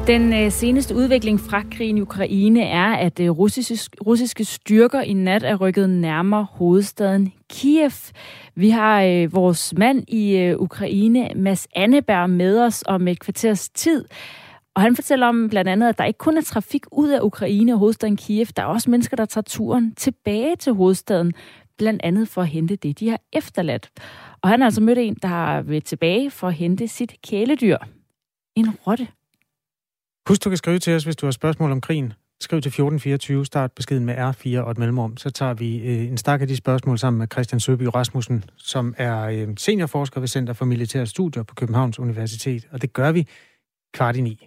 Den seneste udvikling fra krigen i Ukraine er, at russiske styrker i nat er rykket nærmere hovedstaden Kiev. Vi har vores mand i Ukraine, Mads Anneberg, med os om et kvarters tid. Og han fortæller om blandt andet, at der ikke kun er trafik ud af Ukraine og hovedstaden Kiev. Der er også mennesker, der tager turen tilbage til hovedstaden, blandt andet for at hente det, de har efterladt. Og han har altså mødt en, der har været tilbage for at hente sit kæledyr. En rotte. Husk, du kan skrive til os, hvis du har spørgsmål om krigen. Skriv til 1424, start beskeden med R4 og et mellemrum. Så tager vi en stak af de spørgsmål sammen med Christian Søby Rasmussen, som er seniorforsker ved Center for Militære Studier på Københavns Universitet. Og det gør vi 8:15.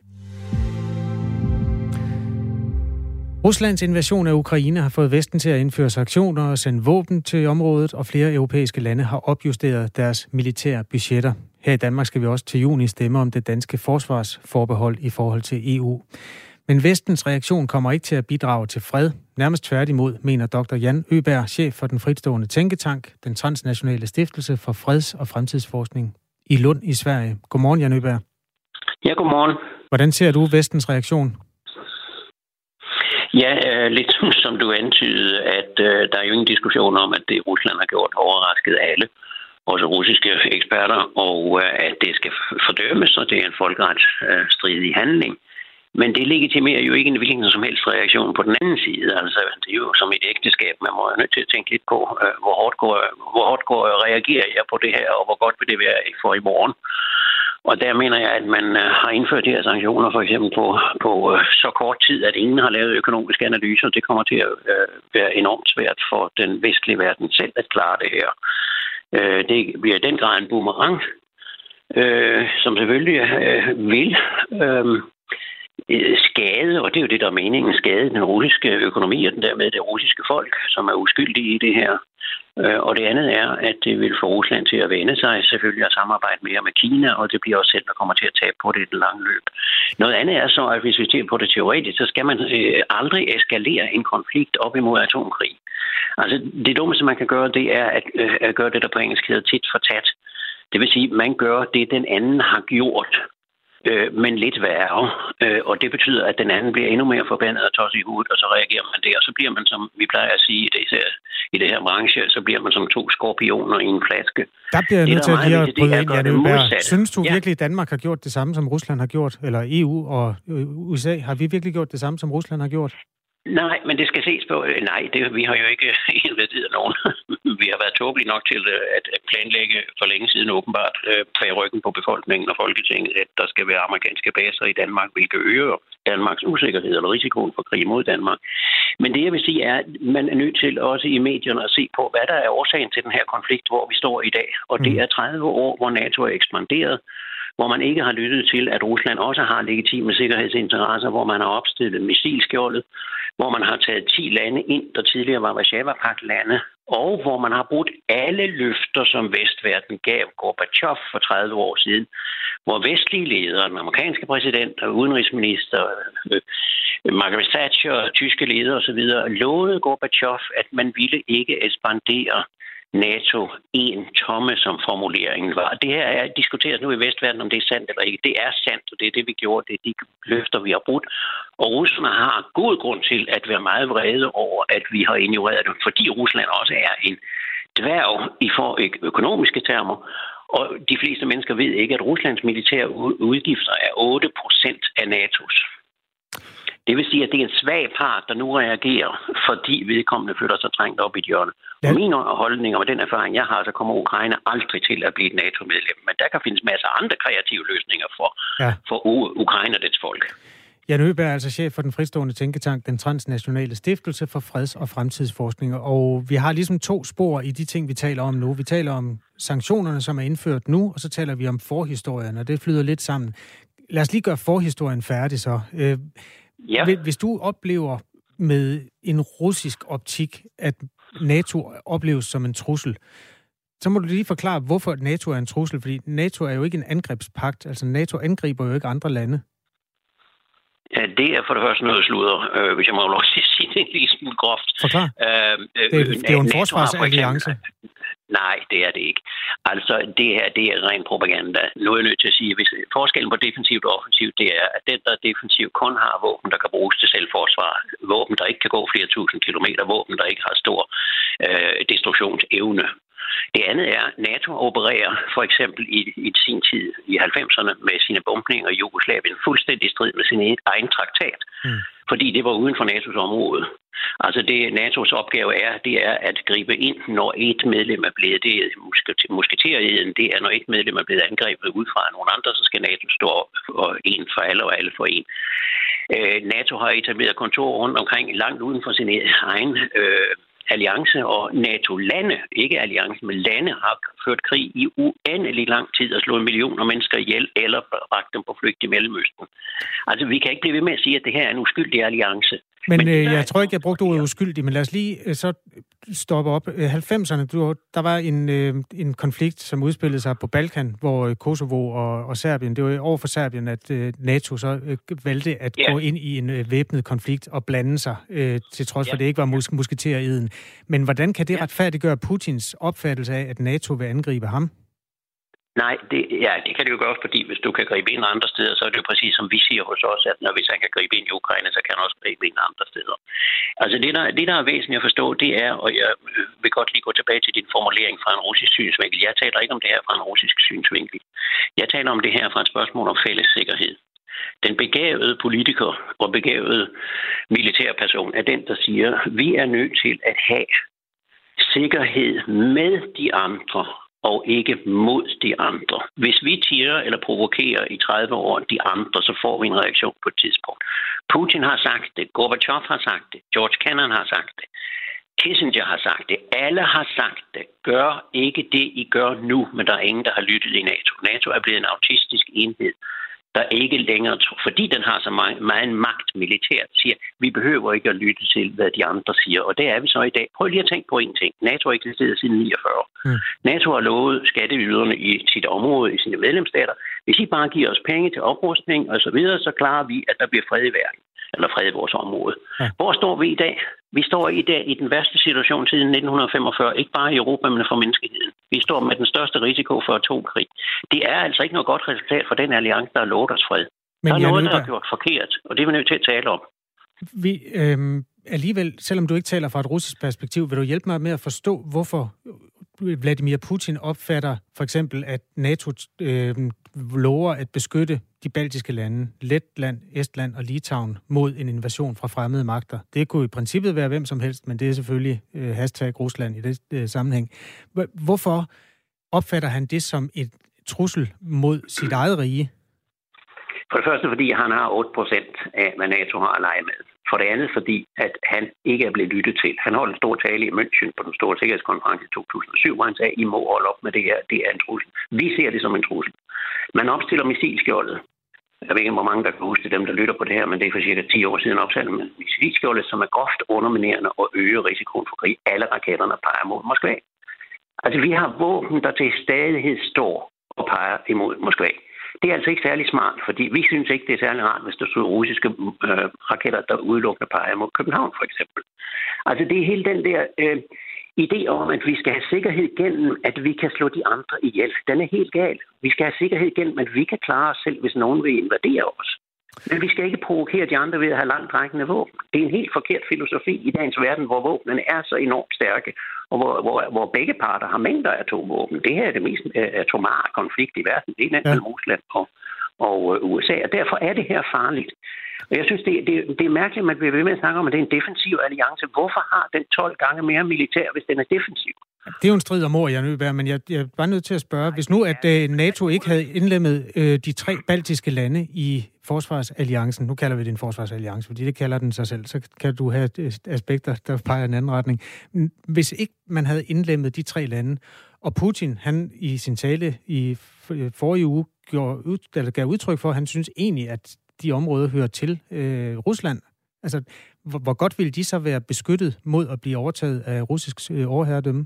Ruslands invasion af Ukraine har fået Vesten til at indføre sanktioner og sende våben til området, og flere europæiske lande har opjusteret deres militære budgetter. Her i Danmark skal vi også til juni stemme om det danske forsvarsforbehold i forhold til EU. Men Vestens reaktion kommer ikke til at bidrage til fred. Nærmest tværtimod, mener dr. Jan Øberg, chef for den fritstående tænketank, den transnationale stiftelse for freds- og fremtidsforskning i Lund i Sverige. Godmorgen, Jan Øberg. Ja, godmorgen. Hvordan ser du Vestens reaktion? Ja, lidt som du antydede, at der er jo ingen diskussion om, at det Rusland har gjort overrasket alle, også russiske eksperter, og at det skal fordømmes, og det er en folkeretsstridig handling. Men det legitimerer jo ikke en hvilken som helst reaktion på den anden side. Altså, det er jo som et ægteskab. Man må jo nødt til at tænke lidt på, hvor hårdt reagerer jeg på det her, og hvor godt vil det være for i morgen. Og der mener jeg, at man har indført de her sanktioner for eksempel på så kort tid, at ingen har lavet økonomiske analyser. Det kommer til at være enormt svært for den vestlige verden selv at klare det her. Det bliver i den grad en boomerang, som selvfølgelig vil skade, og det er jo det, der er meningen, skade den russiske økonomi og dermed det russiske folk, som er uskyldige i det her. Og det andet er, at det vil få Rusland til at vende sig selvfølgelig at samarbejde mere med Kina, og det bliver også selv, der kommer til at tabe på det i den lange løb. Noget andet er så, at hvis vi ser på det teoretisk, så skal man aldrig eskalere en konflikt op imod atomkrig. Altså det dummeste, man kan gøre, det er at gøre det, der på engelsk hedder tit for tat. Det vil sige, at man gør det, den anden har gjort, men lidt værre. Og det betyder, at den anden bliver endnu mere forbandet og tosset i hovedet, og så reagerer man det. Og så bliver man, som vi plejer at sige i det her branche, så bliver man som 2 skorpioner i en flaske. Der bliver jeg nødt til at lige at bryde ind, Jan Øberg. Synes du virkelig, at Danmark har gjort det samme, som Rusland har gjort? Eller EU og USA? Har vi virkelig gjort det samme, som Rusland har gjort? Nej, men det skal ses på. Nej, vi har jo ikke invaderet nogen. Vi har været tåbelige nok til at planlægge for længe siden åbenbart bag ryggen på befolkningen og Folketinget, at der skal være amerikanske baser i Danmark, hvilket øger Danmarks usikkerhed eller risikoen for krig mod Danmark. Men det, jeg vil sige, er, at man er nødt til også i medierne at se på, hvad der er årsagen til den her konflikt, hvor vi står i dag. Og det er 30 år, hvor NATO er ekspanderet, hvor man ikke har lyttet til, at Rusland også har legitime sikkerhedsinteresser, hvor man har opstillet missilskjoldet, hvor man har taget 10 lande ind, der tidligere var Warszawapagt-lande, og hvor man har brudt alle løfter, som vestverden gav Gorbachev for 30 år siden, hvor vestlige ledere, den amerikanske præsident og udenrigsminister, Margaret Thatcher, tyske ledere osv., lovede Gorbachev, at man ville ikke ekspandere NATO en tomme, som formuleringen var. Det her er diskuteret nu i vestverden, om det er sandt eller ikke. Det er sandt, og det er det, vi gjorde. Det er de løfter, vi har brudt. Og russerne har god grund til at være meget vrede over, at vi har ignoreret dem, fordi Rusland også er en dværg i for økonomiske termer. Og de fleste mennesker ved ikke, at Ruslands militære udgifter er 8% af NATO's. Det vil sige, at det er en svag part, der nu reagerer, fordi vedkommende føler sig trængt op i et hjørne. Og min holdning og den erfaring, jeg har, så kommer Ukraine aldrig til at blive et NATO-medlem. Men der kan findes masser af andre kreative løsninger for Ukraine og dets folk. Jan Øberg er altså chef for den fritstående tænketank, den transnationale stiftelse for freds- og fremtidsforskning. Og vi har ligesom 2 spor i de ting, vi taler om nu. Vi taler om sanktionerne, som er indført nu, og så taler vi om forhistorien, og det flyder lidt sammen. Lad os lige gøre forhistorien færdig så. Ja. Hvis du oplever med en russisk optik, at NATO opleves som en trussel, så må du lige forklare, hvorfor NATO er en trussel, fordi NATO er jo ikke en angrebspagt. Altså NATO angriber jo ikke andre lande. Ja, det er for det første noget sludder, hvis jeg må lov til at sige det en lille smule groft. Forklar. Det er jo en forsvarsalliance. Nej, det er det ikke. Altså, det her, det er ren propaganda. Nu er jeg nødt til at sige, at forskellen på defensivt og offensivt, det er, at den, der er defensivt, kun har våben, der kan bruges til selvforsvar. Våben, der ikke kan gå flere tusind kilometer. Våben, der ikke har stor destruktionsevne. Det andet er, at NATO opererer for eksempel i sin tid i 90'erne med sine bombninger i Jugoslavien fuldstændig strid med sin egen traktat. Fordi det var uden for NATO's område. Altså det NATO's opgave det er at gribe ind, når et medlem er blevet, det er musketereden, det er når et medlem er blevet angrebet ud fra nogle andre, så skal NATO stå op for en for alle og alle for en. NATO har etableret kontorer rundt omkring langt uden for sin egen alliance, og NATO-lande, ikke alliance, men lande har ført krig i uendelig lang tid og slået millioner mennesker ihjel eller bragt dem på flygt i Mellemøsten. Altså, vi kan ikke blive ved med at sige, at det her er en uskyldig alliance. Men jeg tror ikke, jeg brugte ordet uskyldig, men lad os lige så stoppe op. 90'erne, der var en konflikt, som udspillede sig på Balkan, hvor Kosovo og Serbien, det var over for Serbien, at NATO så valgte at gå ind i en væbnet konflikt og blande sig, til trods for, at det ikke var musketereden. Men hvordan kan det retfærdiggøre Putins opfattelse af, at NATO vil angribe ham? Nej, det kan det jo gøre, fordi hvis du kan gribe ind andre steder, så er det jo præcis som vi siger hos os, at hvis han kan gribe ind i Ukraine, så kan han også gribe ind andre steder. Altså det, der er væsentligt at forstå, det er, og jeg vil godt lige gå tilbage til din formulering fra en russisk synsvinkel. Jeg taler ikke om det her fra en russisk synsvinkel. Jeg taler om det her fra et spørgsmål om fælles sikkerhed. Den begavede politiker og begavede militærperson er den, der siger, vi er nødt til at have sikkerhed med de andre, og ikke mod de andre. Hvis vi tirer eller provokerer i 30 år de andre, så får vi en reaktion på et tidspunkt. Putin har sagt det, Gorbachev har sagt det, George Kennan har sagt det, Kissinger har sagt det, alle har sagt det. Gør ikke det, I gør nu, men der er ingen, der har lyttet i NATO. NATO er blevet en autistisk enhed, der ikke længere, fordi den har så meget magt militært, siger, vi behøver ikke at lytte til, hvad de andre siger. Og det er vi så i dag. Prøv lige at tænke på en ting. NATO har eksisteret siden 49. NATO har lovet skatteyderne i sit område, i sine medlemsstater, hvis I bare giver os penge til oprustning og så videre, så klarer vi, at der bliver fred i verden. Eller fred i vores område. Ja. Hvor står vi i dag? Vi står i dag i den værste situation siden 1945, ikke bare i Europa, men for menneskeheden. Vi står med den største risiko for atomkrig. Det er altså ikke noget godt resultat for den alliance, der har lovet os fred. Men der er noget, der er gjort forkert, og det er vi nødt til at tale om. Alligevel, selvom du ikke taler fra et russisk perspektiv, vil du hjælpe mig med at forstå, hvorfor Vladimir Putin opfatter for eksempel, at NATO lover at beskytte de baltiske lande, Letland, Estland og Litauen mod en invasion fra fremmede magter. Det kunne i princippet være hvem som helst, men det er selvfølgelig hashtag Rusland i det sammenhæng. Hvorfor opfatter han det som et trussel mod sit eget rige? For det første, fordi han har 8% af, hvad NATO har at lege med. For det andet, fordi at han ikke er blevet lyttet til. Han holdt en stor tale i München på den store sikkerhedskonference i 2007, hvor han sagde, I må holde op med det her. Det er en trussel. Vi ser det som en trussel. Man opstiller missilskjoldet. Jeg ved ikke, hvor mange der kan huske dem, der lytter på det her, men det er for cirka 10 år siden opsat med missilskjoldet, som er groft underminerende og øger risikoen for krig. Alle raketterne peger mod Moskva. Altså, vi har våben, der til stadighed står og peger imod Moskva. Det er altså ikke særlig smart, fordi vi synes ikke, det er særlig rart, hvis der står russiske raketter, der udelukkende peger mod København, for eksempel. Altså, det er hele den der idé om, at vi skal have sikkerhed gennem, at vi kan slå de andre ihjel. Den er helt gal. Vi skal have sikkerhed gennem, at vi kan klare os selv, hvis nogen vil invadere os. Men vi skal ikke provokere de andre ved at have langt rækkende våben. Det er en helt forkert filosofi i dagens verden, hvor våbnene er så enormt stærke, og hvor begge parter har mængder af atomvåben. Det her er det mest atomare konflikt i verden. Det er mellem Rusland og USA, og derfor er det her farligt. Og jeg synes, det er mærkeligt, at man bliver ved med at snakke om, at det er en defensiv alliance. Hvorfor har den 12 gange mere militær, hvis den er defensiv? Det er jo en strid om ord, men jeg er bare nødt til at spørge. Hvis nu, at NATO ikke havde indlemmet de 3 baltiske lande i forsvarsalliancen, nu kalder vi det en forsvarsalliance, fordi det kalder den sig selv, så kan du have aspekter, der peger i en anden retning. Hvis ikke man havde indlemmet de 3 lande, og Putin, han i sin tale i forrige uge gav udtryk for, at han synes egentlig, at de områder hører til Rusland. Altså, hvor godt ville de så være beskyttet mod at blive overtaget af russisk overherredømme?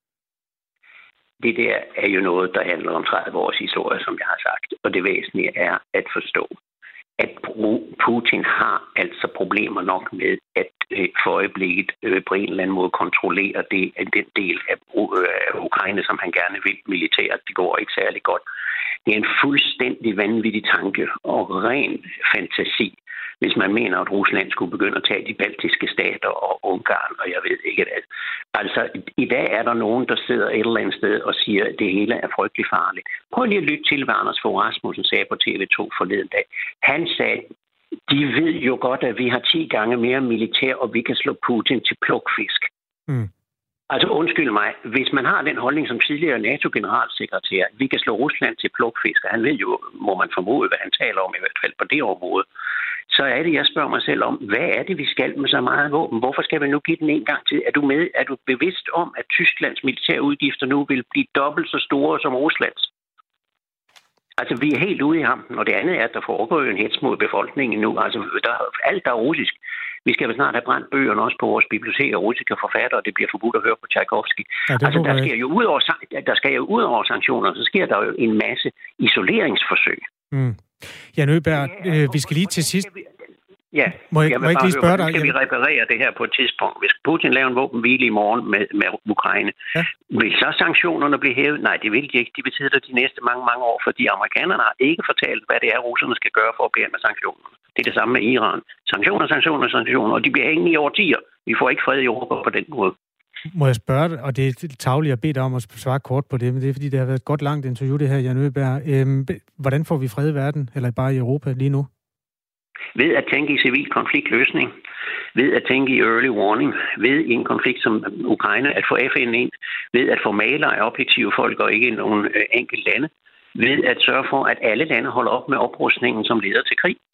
Det der er jo noget, der handler om 30 års historie, som jeg har sagt. Og det væsentlige er at forstå, at Putin har altså problemer nok med at for øjeblikket på en eller anden måde kontrollere den del af Ukraine, som han gerne vil militært. Det går ikke særlig godt. Det er en fuldstændig vanvittig tanke og ren fantasi, hvis man mener, at Rusland skulle begynde at tage de baltiske stater og Ungarn, og jeg ved ikke hvad. Altså, i dag er der nogen, der sidder et eller andet sted og siger, at det hele er frygtelig farligt. Prøv lige at lytte til, hvad Anders Fogh Rasmussen sagde på TV2 forleden dag. Han sagde, de ved jo godt, at vi har 10 gange mere militær, og vi kan slå Putin til plukfisk. Mm. Altså undskyld mig, hvis man har den holdning som tidligere NATO-generalsekretær, vi kan slå Rusland til plukfisk, og han ved jo, må man formode, hvad han taler om, i hvert fald på det område, så er det, jeg spørger mig selv om, hvad er det, vi skal med så meget våben? Hvorfor skal vi nu give den en gang til? Er du bevidst om, at Tysklands militære udgifter nu vil blive dobbelt så store som Ruslands? Altså, vi er helt ude i hampen, og det andet er, at der foregår jo en hets mod befolkningen nu. Altså, alt der er russisk. Vi skal vel snart have brændt bøgerne også på vores biblioteker og russiske forfattere, og det bliver forbudt at høre på Tchaikovsky. Ja, altså, der skal jo ud over sanktioner, så sker der jo en masse isoleringsforsøg. Mm. Jan Øberg, vi skal lige til sidst... Ja, må jeg ikke lige spørge dig? Skal vi reparere det her på et tidspunkt? Hvis Putin laver en våbenhvile i morgen med Ukraine, vil så sanktionerne blive hævet? Nej, det vil de ikke. De betyder det de næste mange år, fordi amerikanerne har ikke fortalt, hvad det er, russerne skal gøre for at blive af med sanktionerne. Det er det samme med Iran. Sanktioner, og de bliver hængende i årtier. Vi får ikke fred i Europa på den måde. Må jeg spørge dig, og det er tarveligt at bede dig om at svare kort på det, men det er fordi, det har været et godt langt interview, det her, Jan Øberg. Hvordan får vi fred i verden, eller bare i Europa lige nu? Ved at tænke i civil konfliktløsning, ved at tænke i early warning, ved i en konflikt som Ukraine at få FN ind, ved at få malere af objektive folk og ikke nogen enkelte lande, ved at sørge for, at alle lande holder op med oprustningen, som leder til krig.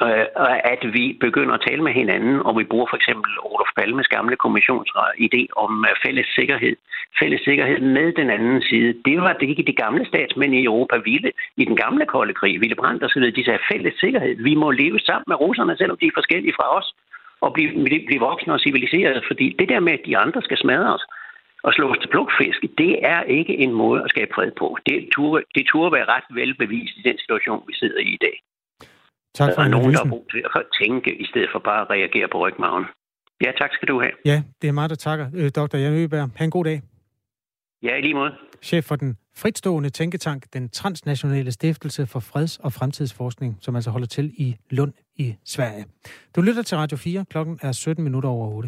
At vi begynder at tale med hinanden, og vi bruger for eksempel Olof Palmes gamle kommissionsidé om fælles sikkerhed med den anden side. Det var det ikke de gamle statsmænd i Europa ville i den gamle kolde krig, Willy Brandt og så videre. De sagde fælles sikkerhed. Vi må leve sammen med russerne, selvom de er forskellige fra os, og blive voksne og civiliserede, fordi det der med, at de andre skal smadre os og slå os til plukfisk, det er ikke en måde at skabe fred på. Det turde være ret velbevist i den situation, vi sidder i i dag. Tak for nogen, der er brug til at tænke, i stedet for bare at reagere på rygmarven. Ja, tak skal du have. Ja, det er mig, der takker. Dr. Jan Øberg, ha' en god dag. Ja, i lige måde. Chef for den fritstående tænketank, den transnationale stiftelse for freds- og fremtidsforskning, som altså holder til i Lund i Sverige. Du lytter til Radio 4. Klokken er 7:17.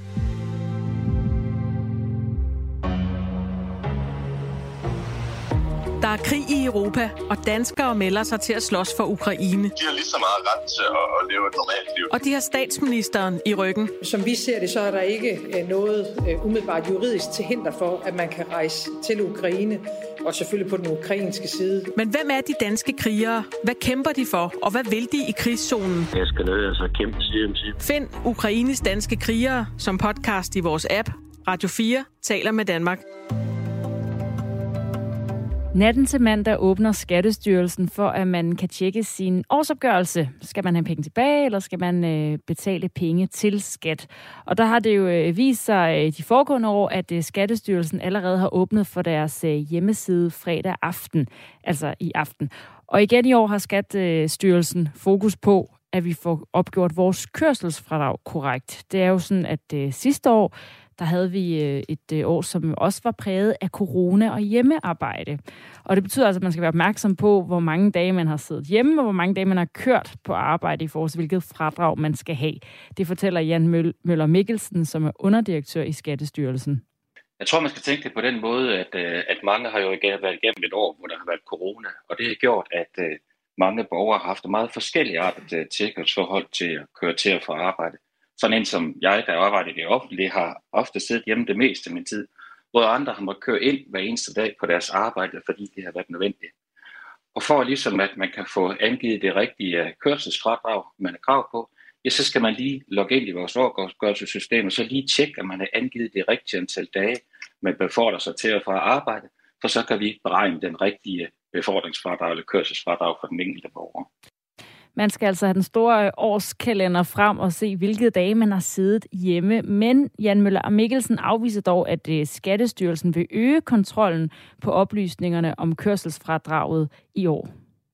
Der er krig i Europa, og danskere melder sig til at slås for Ukraine. De har lige så meget ret til at leve et normalt liv. Og de har statsministeren i ryggen. Som vi ser det, så er der ikke noget umiddelbart juridisk til hinder for, at man kan rejse til Ukraine, og selvfølgelig på den ukrainske side. Men hvem er de danske krigere? Hvad kæmper de for, og hvad vil de i krigszonen? Jeg skal ned og så kæmpe side. Find Ukraines danske krigere som podcast i vores app. Radio 4 taler med Danmark. Natten til mandag åbner Skattestyrelsen for, at man kan tjekke sin årsopgørelse. Skal man have penge tilbage, eller skal man betale penge til skat? Og der har det jo vist sig de foregående år, at Skattestyrelsen allerede har åbnet for deres hjemmeside fredag aften, altså i aften. Og igen i år har Skattestyrelsen fokus på, at vi får opgjort vores kørselsfradrag korrekt. Det er jo sådan, at sidste år, der havde vi et år, som også var præget af corona og hjemmearbejde. Og det betyder altså, at man skal være opmærksom på, hvor mange dage man har siddet hjemme, og hvor mange dage man har kørt på arbejde i forhold til, hvilket fradrag man skal have. Det fortæller Jan Møller Mikkelsen, som er underdirektør i Skattestyrelsen. Jeg tror, man skal tænke det på den måde, at mange har jo været igennem et år, hvor der har været corona. Og det har gjort, at mange borgere har haft et meget forskellige artet tilkørsforhold til at køre til og fra arbejde. Sådan en som jeg, der arbejder i det offentlige, har ofte siddet hjemme det meste af min tid, hvor andre har måttet køre ind hver eneste dag på deres arbejde, fordi det har været nødvendigt. Og for ligesom at man kan få angivet det rigtige kørselsfradrag, man har krav på, ja, så skal man lige logge ind i vores årsopgørelsessystem, og så lige tjekke, at man har angivet det rigtige antal dage, man befordrer sig til og fra arbejde, for så kan vi beregne den rigtige befordringsfradrag eller kørselsfradrag for den enkelte borger. Man skal altså have den store årskalender frem og se, hvilke dage man har siddet hjemme. Men Jan Møller Mikkelsen afviser dog, at Skattestyrelsen vil øge kontrollen på oplysningerne om kørselsfradraget i år.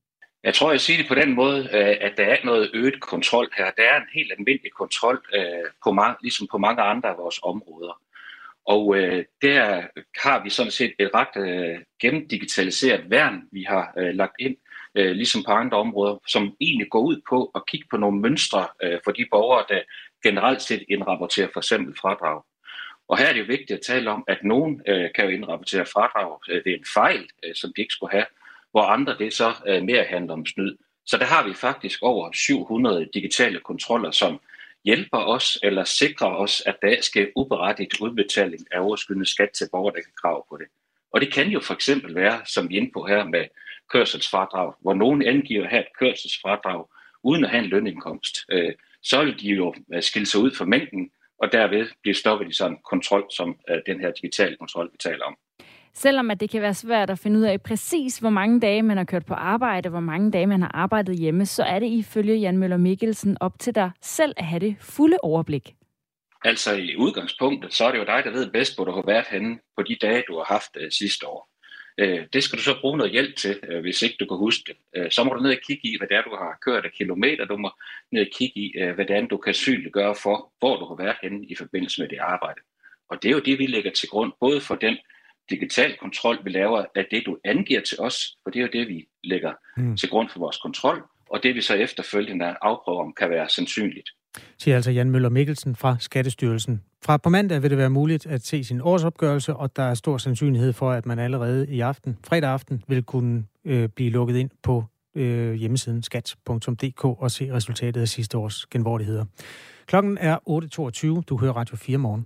Jeg tror, jeg siger det på den måde, at der er noget øget kontrol her. Der er en helt almindelig kontrol, ligesom på mange andre af vores områder. Og der har vi sådan set et ret gennemdigitaliseret værn, vi har lagt ind, ligesom på andre områder, som egentlig går ud på at kigge på nogle mønstre for de borgere, der generelt set indrapporterer for eksempel fradrag. Og her er det jo vigtigt at tale om, at nogen kan jo indrapportere fradrag ved en fejl, som de ikke skulle have, hvor andre det så mere handler om snyd. Så der har vi faktisk over 700 digitale kontroller, som hjælper os eller sikrer os, at der sker uberettiget udbetaling af overskydende skat til borgere, der kan krav på det. Og det kan jo for eksempel være, som vi er inde på her med kørselsfradrag, hvor nogen angiver at have et kørselsfradrag uden at have en lønindkomst. Så vil de jo skille sig ud fra mængden, og derved blive stoppet i sådan en kontrol, som den her digitale kontrol, vi taler om. Selvom at det kan være svært at finde ud af præcis, hvor mange dage man har kørt på arbejde, hvor mange dage man har arbejdet hjemme, så er det ifølge Jan Møller Mikkelsen op til dig selv at have det fulde overblik. Altså i udgangspunktet, så er det jo dig, der ved bedst, hvor du har været henne på de dage, du har haft sidste år. Det skal du så bruge noget hjælp til, hvis ikke du kan huske det. Så må du ned og kigge i, hvad det er, du har kørt af kilometer. Du må ned og kigge i, hvad det er, du kan synliggøre for, hvor du har været henne i forbindelse med det arbejde. Og det er jo det, vi lægger til grund, både for den digital kontrol, vi laver af det, du angiver til os, for det er jo det, vi lægger til grund for vores kontrol, og det vi så efterfølgende afprøver, om kan være sandsynligt. Siger altså Jan Møller Mikkelsen fra Skattestyrelsen. Fra på mandag vil det være muligt at se sin årsopgørelse, og der er stor sandsynlighed for, at man allerede i aften, fredag aften, vil kunne blive lukket ind på hjemmesiden skat.dk og se resultatet af sidste års genvordigheder. Klokken er 8.22. Du hører Radio 4 morgen.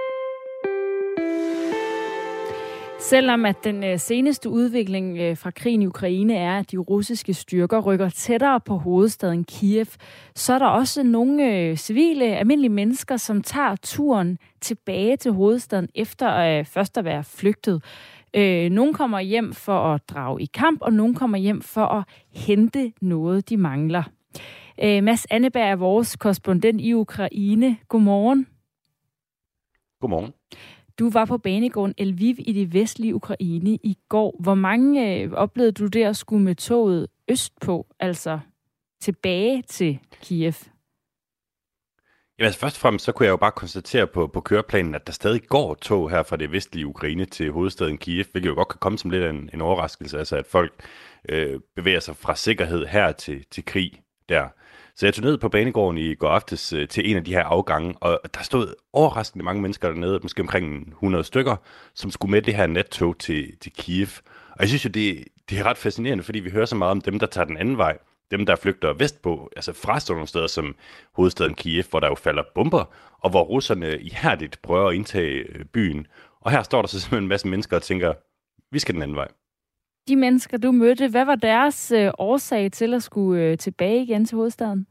Selvom at den seneste udvikling fra krigen i Ukraine er, at de russiske styrker rykker tættere på hovedstaden Kiev, så er der også nogle civile, almindelige mennesker, som tager turen tilbage til hovedstaden efter først at være flygtet. Nogle kommer hjem for at drage i kamp, og nogle kommer hjem for at hente noget, de mangler. Mads Anneberg er vores korrespondent i Ukraine. Godmorgen. Godmorgen. Du var på banegården Lviv i det vestlige Ukraine i går. Hvor mange oplevede du der at skulle med toget østpå, altså tilbage til Kiev? Jamen, altså først og fremmest så kunne jeg jo bare konstatere på køreplanen, at der stadig går tog her fra det vestlige Ukraine til hovedstaden Kiev, hvilket jo godt kan komme som lidt af en overraskelse, altså at folk bevæger sig fra sikkerhed her til krig der. Så jeg tog ned på banegården i går aftes til en af de her afgange, og der stod overraskende mange mennesker dernede, måske omkring 100 stykker, som skulle med det her nattog til Kiev. Og jeg synes jo, det er ret fascinerende, fordi vi hører så meget om dem, der tager den anden vej. Dem, der flygter vestpå, altså fra sådan nogle steder som hovedstaden Kiev, hvor der jo falder bomber, og hvor russerne ihærdigt prøver at indtage byen. Og her står der så simpelthen en masse mennesker og tænker, vi skal den anden vej. De mennesker, du mødte, hvad var deres årsag til at skulle tilbage igen til hovedstaden?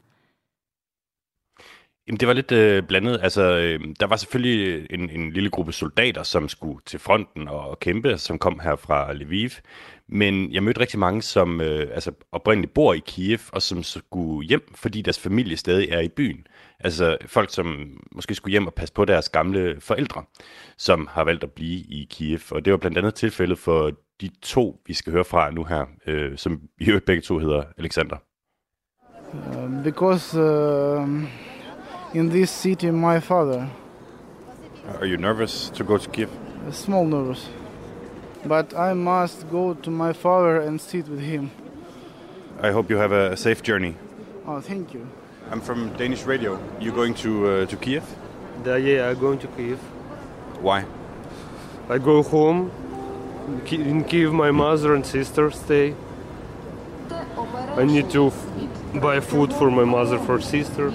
Jamen, det var lidt blandet. Altså, der var selvfølgelig en lille gruppe soldater, som skulle til fronten og kæmpe, som kom her fra Lviv. Men jeg mødte rigtig mange, som oprindeligt bor i Kiev, og som skulle hjem, fordi deres familie stadig er i byen. Altså folk, som måske skulle hjem og passe på deres gamle forældre, som har valgt at blive i Kiev. Og det var blandt andet tilfældet for de to, vi skal høre fra nu her, som i øvrigt begge to hedder Alexander. Because in this city, my father. Are you nervous to go to Kiev? Small nervous. But I must go to my father and sit with him. I hope you have a safe journey. Oh, thank you. I'm from Danish radio. You going to Kiev? Yeah, I'm going to Kiev. Why? I go home. In Kiev, my mother and sister stay. I need to buy food for my mother, for sister.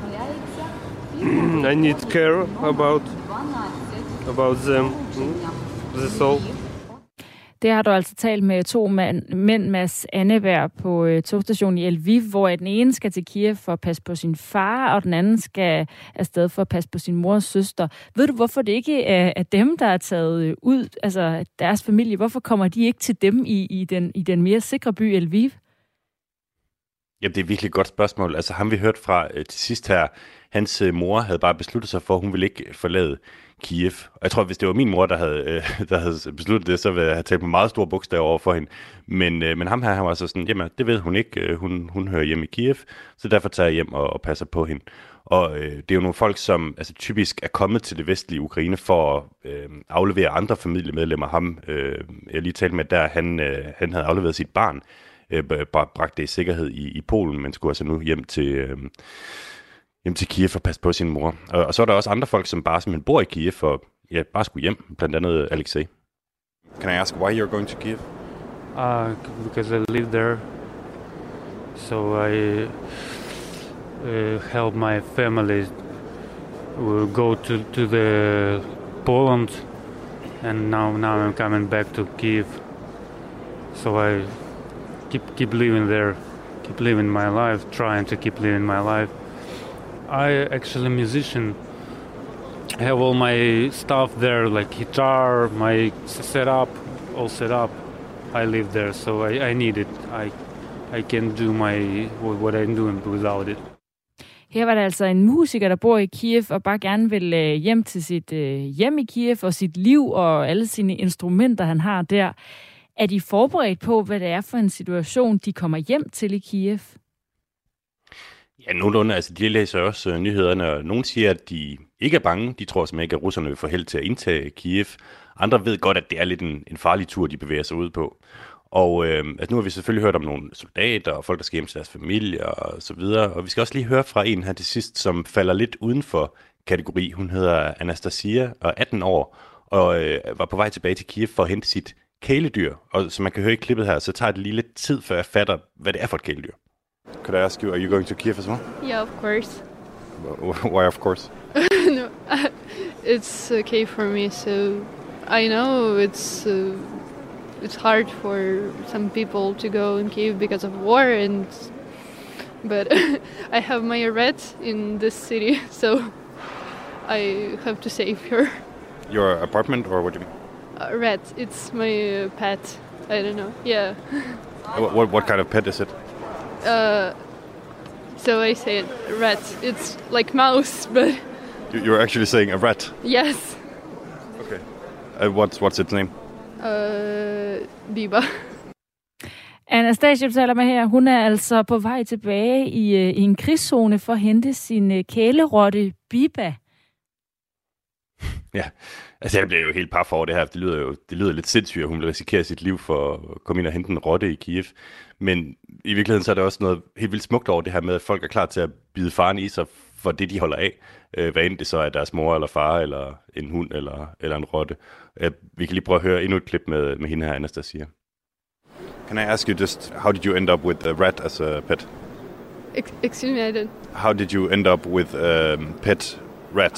I need care about them. That's all. Det har du altså talt med to mænd, Mads Anneberg, på togstationen i Lviv, hvor den ene skal til Kiev for at passe på sin far, og den anden skal afsted for at passe på sin mors søster. Ved du, hvorfor det ikke er dem, der er taget ud, altså deres familie? Hvorfor kommer de ikke til dem i den mere sikre by Lviv? Jamen, det er virkelig et godt spørgsmål. Altså, ham vi hørte fra til sidst her, hans mor havde bare besluttet sig for, at hun ville ikke forlade Kiev. Og jeg tror, hvis det var min mor, der havde besluttet det, så ville jeg have talt med meget store bogstaver over for hende. Men ham her, han var så sådan, jamen, det ved hun ikke. Hun hører hjemme i Kiev, så derfor tager jeg hjem og passer på hende. Og det er jo nogle folk, som altså, typisk er kommet til det vestlige Ukraine for at aflevere andre familiemedlemmer. Ham, jeg lige talte med, der han havde afleveret sit barn, bragt det i sikkerhed i Polen, men skulle altså nu hjem til Kiev og passe på sin mor. Og så er der også andre folk, som bare simpelthen bor i Kiev og bare skulle hjem, blandt andet Alexei. Can I ask why you're going to Kiev? Because I live there, so I help my family go to the Poland, and now I'm coming back to Kiev, so I keep living there, keep living my life, trying to keep living my life. I actually a musician. I have all my stuff there, like guitar, my setup, all set up. I live there, so I need it. I can do what I'm doing without it. Her var der altså en musiker, der bor i Kiev og bare gerne vil hjem til sit hjem i Kiev og sit liv og alle sine instrumenter, han har der. Er de forberedt på, hvad det er for en situation, de kommer hjem til i Kiev? Ja, nogenlunde. Altså, de læser også nyhederne, og nogen siger, at de ikke er bange. De tror simpelthen ikke, at russerne vil få held til at indtage Kiev. Andre ved godt, at det er lidt en farlig tur, de bevæger sig ud på. Og altså, nu har vi selvfølgelig hørt om nogle soldater og folk, der skal hjem til deres familie og så videre. Og vi skal også lige høre fra en her til sidst, som falder lidt uden for kategori. Hun hedder Anastasia og 18 år og var på vej tilbage til Kiev for at hente sit kæledyr. Og som man kan høre i klippet her, så tager det lige lidt tid, før jeg fatter, hvad det er for et kæledyr. Could I ask you, are you going to Kiev as well? Yeah, of course. Why of course? No, it's okay for me. So I know it's hard for some people to go in Kiev because of war, but I have my rat in this city, so I have to save her. Your apartment, or what do you mean? Rat. It's my pet. I don't know. Yeah. What kind of pet is it? So I say it, rat. It's like mouse, but... You're actually saying a rat? Yes. Okay. What's its name? Biba. Anastasia, du taler med her, hun er altså på vej tilbage i en krigszone for at hente sin kælerotte Biba. Ja, altså jeg bliver jo helt par for det her. Det lyder lidt sindssygt, at hun vil risikere sit liv for at komme ind og hente en rotte i Kiev. Men i virkeligheden så er der også noget helt vildt smukt over det her med, at folk er klar til at bide faren i sig for det, de holder af. Hvad end det så er deres mor eller far, eller en hund, eller en rotte. Vi kan lige prøve at høre endnu et klip med hende her, Anastasia. Can I ask you just, how did you end up with a rat as a pet? Excuse me, I didn't. How did you end up with a pet rat?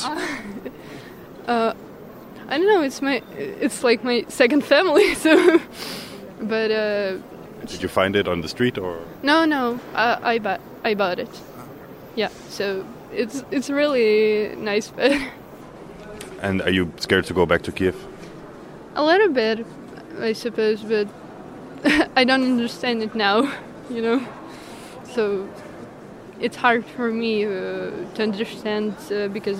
I don't know. It's like my second family. So, but did you find it on the street or? No. I bought it. Yeah. So it's really nice pet. And are you scared to go back to Kiev? A little bit, I suppose, but I don't understand it now. You know, so it's hard for me to understand because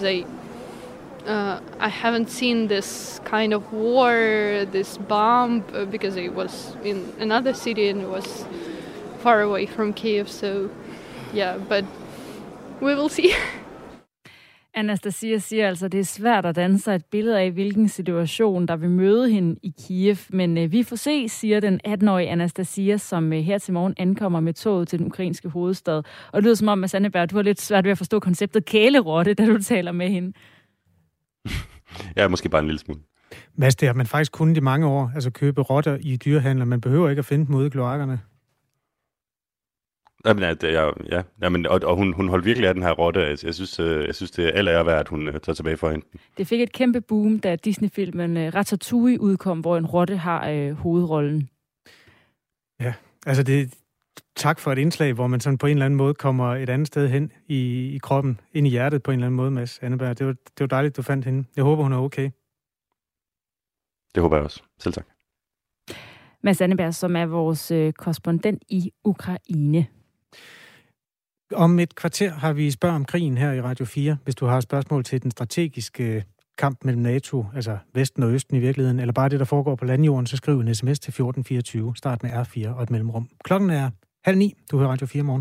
I haven't seen this kind of war, this bomb, because it was in another city and it was far away from Kiev. So, yeah, but we will see. Anastasia siger altså, at det er svært at danne sig et billede af, hvilken situation, der vil møde hende i Kiev. Men vi får se, siger den 18-årige Anastasia, som her til morgen ankommer med toget til den ukrainske hovedstad. Og det lyder som om, at Sanneberg, du har lidt svært ved at forstå konceptet kælerotte, da du taler med hende. Ja, måske bare en lille smule. Mads, det har man faktisk kunnet i mange år, altså købe rotter i dyrehandler. Man behøver ikke at finde dem ude i kloakkerne. Jamen, og hun holdt virkelig af den her rotte. Jeg synes det er al ære værd, at hun tager tilbage for hende. Det fik et kæmpe boom, da Disney-filmen Ratatouille udkom, hvor en rotte har hovedrollen. Ja, altså tak for et indslag, hvor man sådan på en eller anden måde kommer et andet sted hen i kroppen, ind i hjertet på en eller anden måde, Mads Anneberg. Det var dejligt, du fandt hende. Jeg håber, hun er okay. Det håber jeg også. Selv tak. Mads Anneberg, som er vores korrespondent i Ukraine. Om et kvarter har vi spørg om krigen her i Radio 4. Hvis du har spørgsmål til den strategiske kamp mellem NATO, altså Vesten og Østen i virkeligheden, eller bare det, der foregår på landjorden, så skriv en sms til 1424, start med R4 og et mellemrum. Klokken er 8:30. Du hører Radio 4 morgen.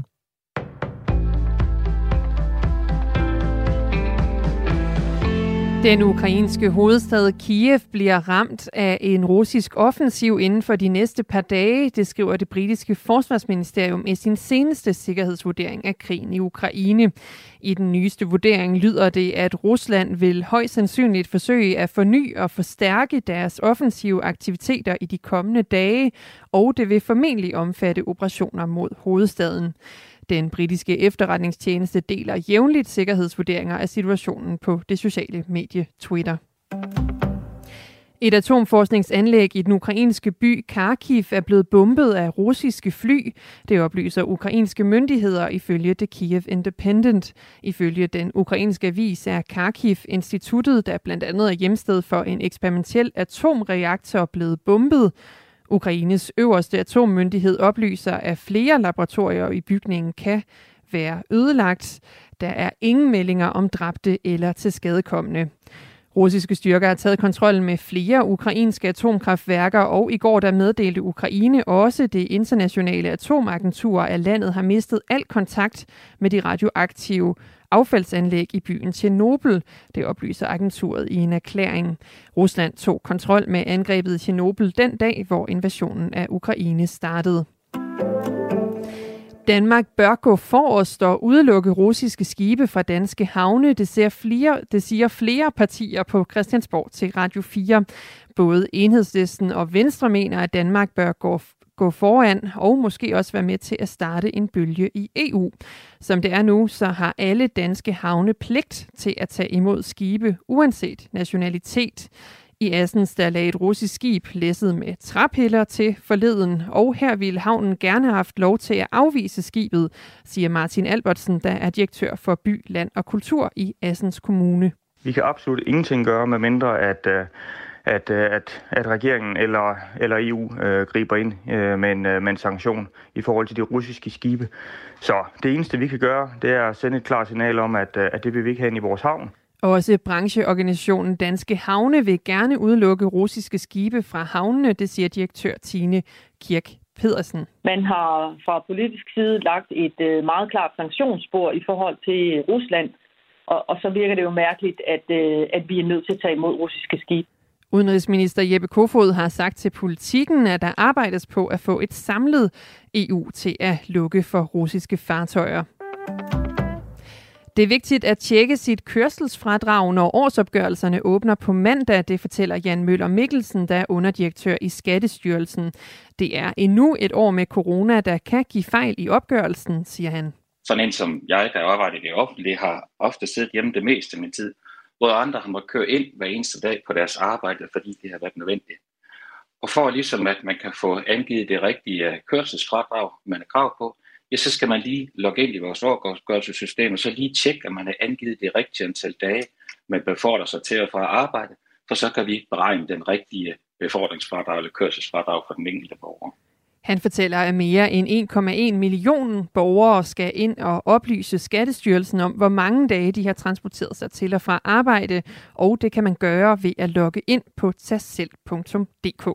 Den ukrainske hovedstad Kiev bliver ramt af en russisk offensiv inden for de næste par dage. Det skriver det britiske forsvarsministerium i sin seneste sikkerhedsvurdering af krigen i Ukraine. I den nyeste vurdering lyder det, at Rusland vil højst sandsynligt forsøge at forny og forstærke deres offensive aktiviteter i de kommende dage, og det vil formentlig omfatte operationer mod hovedstaden. Den britiske efterretningstjeneste deler jævnligt sikkerhedsvurderinger af situationen på det sociale medie Twitter. Et atomforskningsanlæg i den ukrainske by Kharkiv er blevet bombet af russiske fly. Det oplyser ukrainske myndigheder ifølge The Kiev Independent. Ifølge den ukrainske avis er Kharkiv-instituttet, der blandt andet er hjemsted for en eksperimentel atomreaktor, blevet bombet. Ukraines øverste atommyndighed oplyser, at flere laboratorier i bygningen kan være ødelagt. Der er ingen meldinger om dræbte eller tilskadekomne. Russiske styrker har taget kontrollen med flere ukrainske atomkraftværker, og i går der meddelte Ukraine også det internationale atomagentur, at landet har mistet al kontakt med de radioaktive affaldsanlæg i byen Tjernobyl. Det oplyser agenturet i en erklæring. Rusland tog kontrol med angrebet i Tjernobyl den dag, hvor invasionen af Ukraine startede. Danmark bør gå forrest og udelukke russiske skibe fra danske havne. Det siger flere partier på Christiansborg til Radio 4. Både Enhedslisten og Venstre mener, at Danmark bør gå foran og måske også være med til at starte en bølge i EU. Som det er nu, så har alle danske havne pligt til at tage imod skibe, uanset nationalitet. I Assens der lagde et russisk skib læsset med træpiller til forleden, og her ville havnen gerne have haft lov til at afvise skibet, siger Martin Albertsen, der er direktør for By, Land og Kultur i Assens Kommune. Vi kan absolut ingenting gøre, med mindre at regeringen eller EU griber ind med en sanktion i forhold til de russiske skibe. Så det eneste, vi kan gøre, det er at sende et klart signal om, at det vil vi ikke have ind i vores havn. Også brancheorganisationen Danske Havne vil gerne udelukke russiske skibe fra havnene, det siger direktør Tine Kirk Pedersen. Man har fra politisk side lagt et meget klart sanktionsspor i forhold til Rusland, og så virker det jo mærkeligt, at vi er nødt til at tage imod russiske skibe. Udenrigsminister Jeppe Kofod har sagt til Politikken, at der arbejdes på at få et samlet EU til at lukke for russiske fartøjer. Det er vigtigt at tjekke sit kørselsfradrag, når årsopgørelserne åbner på mandag, det fortæller Jan Møller Mikkelsen, der er underdirektør i Skattestyrelsen. Det er endnu et år med corona, der kan give fejl i opgørelsen, siger han. Sådan en som jeg, der arbejder i det offentlige, har ofte siddet hjemme det meste af min tid, hvor andre har måttet køre ind hver eneste dag på deres arbejde, fordi det har været nødvendigt. Og for ligesom at man kan få angivet det rigtige kørselsfradrag, man har krav på, ja, så skal man lige logge ind i vores årsopgørelsessystem, og så lige tjekke, at man har angivet det rigtige antal dage, man befordrer sig til og fra arbejde, for så kan vi beregne den rigtige befordringsfradrag eller kørselsfradrag for den enkelte borger. Han fortæller, at mere end 1,1 million borgere skal ind og oplyse Skattestyrelsen om, hvor mange dage de har transporteret sig til og fra arbejde, og det kan man gøre ved at logge ind på tasselv.dk.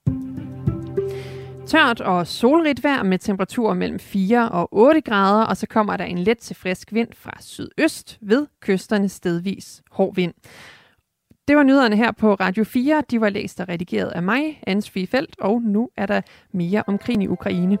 Tørt og solrigt vejr med temperaturer mellem 4 og 8 grader, og så kommer der en let til frisk vind fra sydøst ved kysterne stedvis hård vind. Det var nyhederne her på Radio 4. De var læst og redigeret af mig, Anne-Sophie Feldt, og nu er der mere om krigen i Ukraine.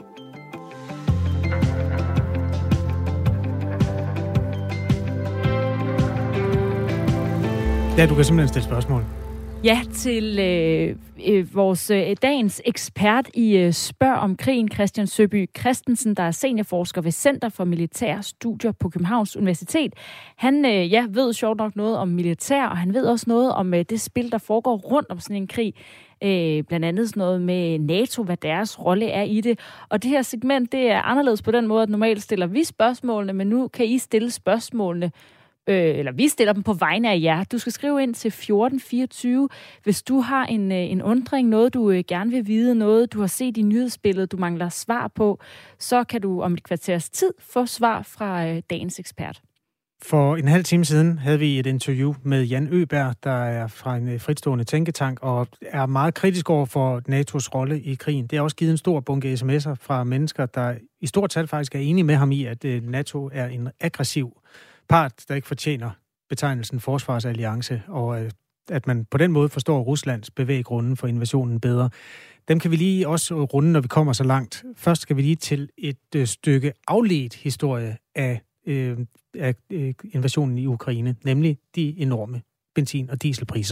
Ja, du kan simpelthen stille spørgsmål. Ja, til vores dagens ekspert i Spørg om krigen, Christian Søby Christensen, der er seniorforsker ved Center for Militære Studier på Københavns Universitet. Han ved sjovt nok noget om militær, og han ved også noget om det spil, der foregår rundt om sådan en krig. Blandt andet sådan noget med NATO, hvad deres rolle er i det. Og det her segment, det er anderledes på den måde, at normalt stiller vi spørgsmålene, men nu kan I stille spørgsmålene eller vi stiller dem på vegne af jer. Du skal skrive ind til 1424, hvis du har en undring, noget du gerne vil vide, noget du har set i nyhedsbilledet, du mangler svar på, så kan du om et kvarters tid få svar fra dagens ekspert. For en halv time siden havde vi et interview med Jan Øberg, der er fra en fritstående tænketank og er meget kritisk over for NATO's rolle i krigen. Det har også givet en stor bunke sms'er fra mennesker, der i stort tal faktisk er enige med ham i, at NATO er en aggressiv part, der ikke fortjener betegnelsen forsvarsalliance, og at man på den måde forstår Ruslands bevæggrunden for invasionen bedre. Dem kan vi lige også runde, når vi kommer så langt. Først skal vi lige til et stykke afledt historie af invasionen i Ukraine, nemlig de enorme benzin- og dieselpriser.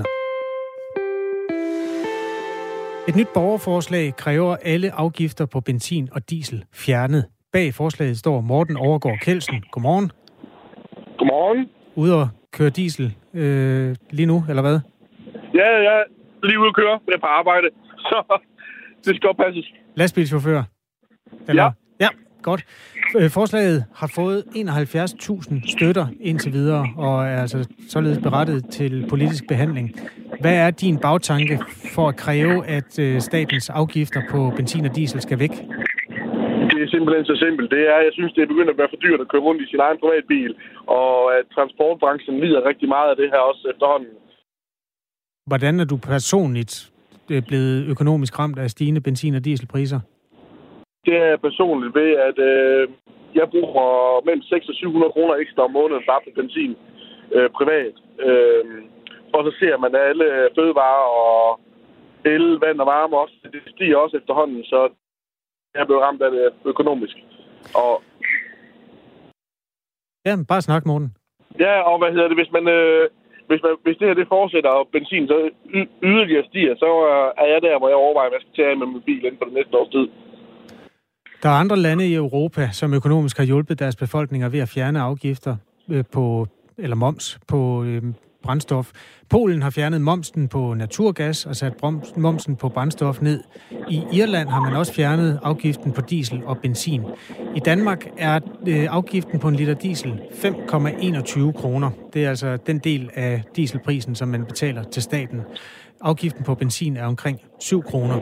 Et nyt borgerforslag kræver alle afgifter på benzin og diesel fjernet. Bag forslaget står Morten Overgaard Kelsen. Godmorgen. Godmorgen. Ude og køre diesel lige nu, eller hvad? Ja, jeg er lige ude at køre. Jeg er på arbejde, så det skal passes. Lastbilchauffør? Eller? Ja. Ja, godt. Forslaget har fået 71.000 støtter indtil videre, og er altså således berettet til politisk behandling. Hvad er din bagtanke for at kræve, at statens afgifter på benzin og diesel skal væk? Det er simpelthen så simpelt. Jeg synes, det er begyndt at være for dyrt at køre rundt i sin egen privatbil, og at transportbranchen lider rigtig meget af det her også efterhånden. Hvordan er du personligt blevet økonomisk ramt af stigende benzin- og dieselpriser? Det er personligt ved, at jeg bruger mellem 600 og 700 kroner ekstra om måneden bare på benzin privat. Og så ser man alle fødevarer og el, vand og varme også. Det stiger også efterhånden, så jeg er blevet ramt af det økonomisk. Og ja, bare snak, Morten. Ja, og hvis det her det fortsætter, og benzin så yderligere stiger, så er jeg der, hvor jeg overvejer, hvad jeg skal tage med min bil inden for det næste års tid. Der er andre lande i Europa, som økonomisk har hjulpet deres befolkninger ved at fjerne afgifter eller moms på brændstof. Polen har fjernet momsen på naturgas og sat momsen på brændstof ned. I Irland har man også fjernet afgiften på diesel og benzin. I Danmark er afgiften på en liter diesel 5,21 kroner. Det er altså den del af dieselprisen, som man betaler til staten. Afgiften på benzin er omkring 7 kroner.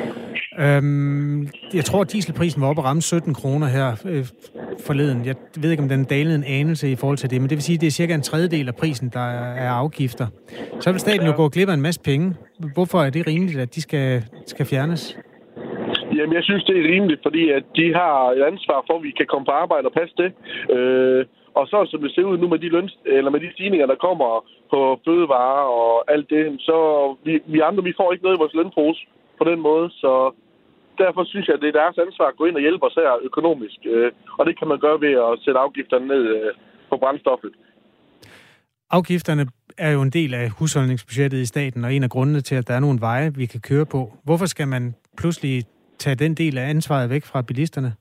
Jeg tror, at dieselprisen var oppe at ramme 17 kroner her forleden. Jeg ved ikke, om den dalede en anelse i forhold til det, men det vil sige, at det er cirka en tredjedel af prisen, der er afgifter. Så vil staten jo gå glip af en masse penge. Hvorfor er det rimeligt, at de skal fjernes? Jamen, jeg synes, det er rimeligt, fordi at de har et ansvar for, at vi kan komme på arbejde og passe det. Og så som det ser ud nu med med de stigninger, der kommer på fødevarer og alt det, så vi andre, vi får ikke noget i vores lønpose på den måde, så derfor synes jeg, at det er deres ansvar at gå ind og hjælpe os her økonomisk. Og det kan man gøre ved at sætte afgifterne ned på brændstoffet. Afgifterne er jo en del af husholdningsbudgettet i staten, og en af grundene til, at der er nogle veje, vi kan køre på. Hvorfor skal man pludselig tage den del af ansvaret væk fra bilisterne?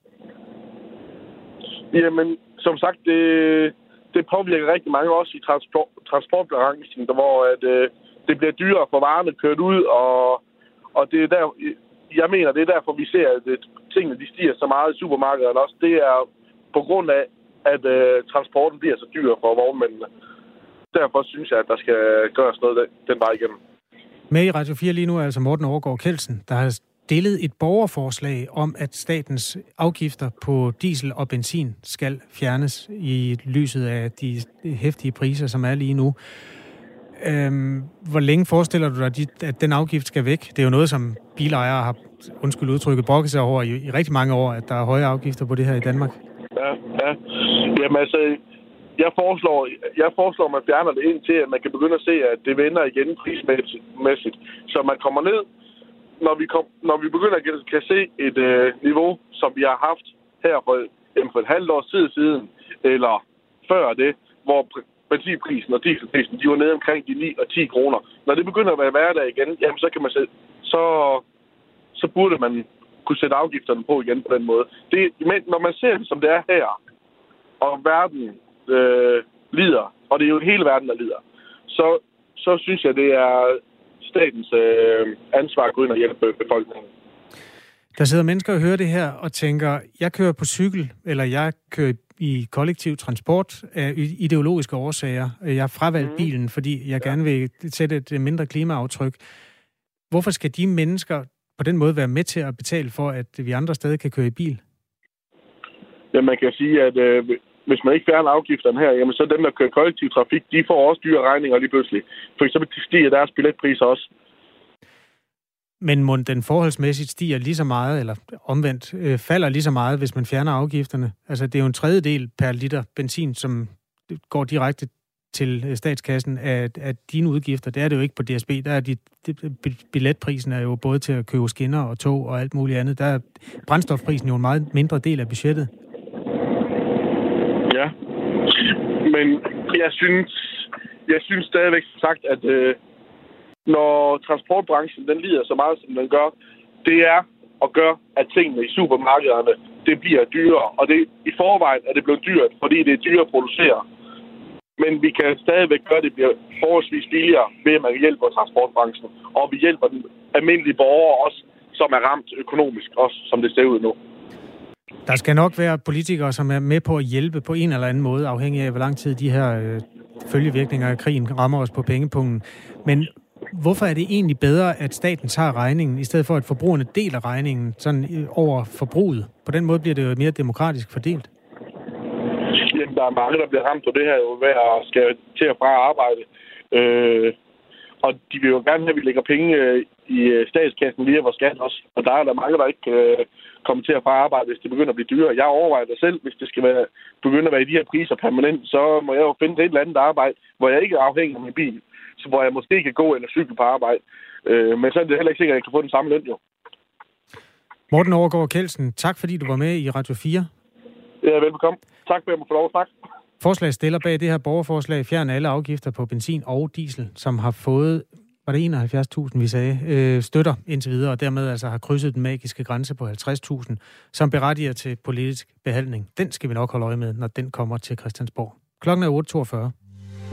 Jamen, som sagt, det påvirker rigtig mange også i transportbranchen, hvor det bliver dyrere for varerne kørt ud, og det er der, jeg mener, det er derfor, vi ser, at tingene de stiger så meget i supermarkederne også. Det er på grund af, at transporten bliver så dyr for vognmændene. Derfor synes jeg, at der skal gøres noget den vej igennem. Med i Radio 4 lige nu er altså Morten Overgaard Kelsen, der har stillet et borgerforslag om, at statens afgifter på diesel og benzin skal fjernes i lyset af de heftige priser, som er lige nu. Hvor længe forestiller du dig, at den afgift skal væk? Det er jo noget, som bilejere har, undskyld udtrykket, brokket sig over i rigtig mange år, at der er høje afgifter på det her i Danmark. Ja. Jamen altså, jeg foreslår, at man fjerner det ind til, at man kan begynde at se, at det vender igen prismæssigt. Så man kommer ned, når vi begynder at kan se et niveau, som vi har haft her for et halvt års tid siden, eller før det, hvor benzinprisen og dieselprisen, de var nede omkring de 9 og 10 kroner. Når det begynder at være hverdag igen, jamen så kan man så burde man kunne sætte afgifterne på igen på den måde. Men når man ser det, som det er her, og verden lider, og det er jo hele verden, der lider, så synes jeg, det er statens ansvar at gå ind og hjælpe befolkningen. Der sidder mennesker og hører det her og tænker, jeg kører på cykel, eller jeg kører i kollektiv transport af ideologiske årsager. Jeg har fravalgt bilen, fordi jeg gerne vil sætte et mindre klimaaftryk. Hvorfor skal de mennesker på den måde være med til at betale for, at vi andre stadig kan køre i bil? Ja, man kan sige, at hvis man ikke fjerner afgifterne her, jamen så dem, der kører kollektiv trafik, de får også dyre regninger lige pludselig. For eksempel stiger deres billetpriser også. Men må den forholdsmæssigt stiger lige så meget, eller omvendt falder lige så meget, hvis man fjerner afgifterne? Altså, det er jo en tredjedel per liter benzin, som går direkte til statskassen af dine udgifter. Det er det jo ikke på DSB. Der er billetprisen er jo både til at købe skinner og tog og alt muligt andet. Der er brændstofprisen jo en meget mindre del af budgettet. Ja, men jeg synes stadigvæk sagt, at når transportbranchen den lider så meget, som den gør, det er at gøre, at tingene i supermarkederne, det bliver dyrere. Og det i forvejen er det blevet dyrt, fordi det er dyrere at producere. Men vi kan stadigvæk gøre, at det bliver forholdsvis billigere, ved at man hjælper transportbranchen. Og vi hjælper den almindelige borgere også, som er ramt økonomisk, også som det ser ud nu. Der skal nok være politikere, som er med på at hjælpe på en eller anden måde, afhængig af, hvor lang tid de her følgevirkninger af krigen rammer os på pengepungen. Men hvorfor er det egentlig bedre, at staten tager regningen, i stedet for at forbrugerne deler regningen sådan over forbruget? På den måde bliver det jo mere demokratisk fordelt. Jamen, der er mange, der bliver ramt på det her jo ved at skal til og fra arbejde. Og de vil jo gerne have, at vi lægger penge i statskassen via vores skat også. Og der er der mange, der ikke kommer til at fra arbejde, hvis det begynder at blive dyrere. Jeg overvejer det selv, hvis det skal begynde at være i de her priser permanent, så må jeg jo finde et eller andet arbejde, hvor jeg ikke er afhængig af min bil. Så hvor jeg måske kan gå eller cykle på arbejde. Men så er det heller ikke sikkert, at jeg kan få den samme løn jo. Morten Overgaard Kjeldsen, tak fordi du var med i Radio 4. Ja, velbekomme. Tak for at jeg må få lov at snakke. Forslagsstiller bag det her borgerforslag fjerner alle afgifter på benzin og diesel, som har fået, var det 71.000, vi sagde, støtter indtil videre, og dermed altså har krydset den magiske grænse på 50.000, som berettiger til politisk behandling. Den skal vi nok holde øje med, når den kommer til Christiansborg. Klokken er 8.42.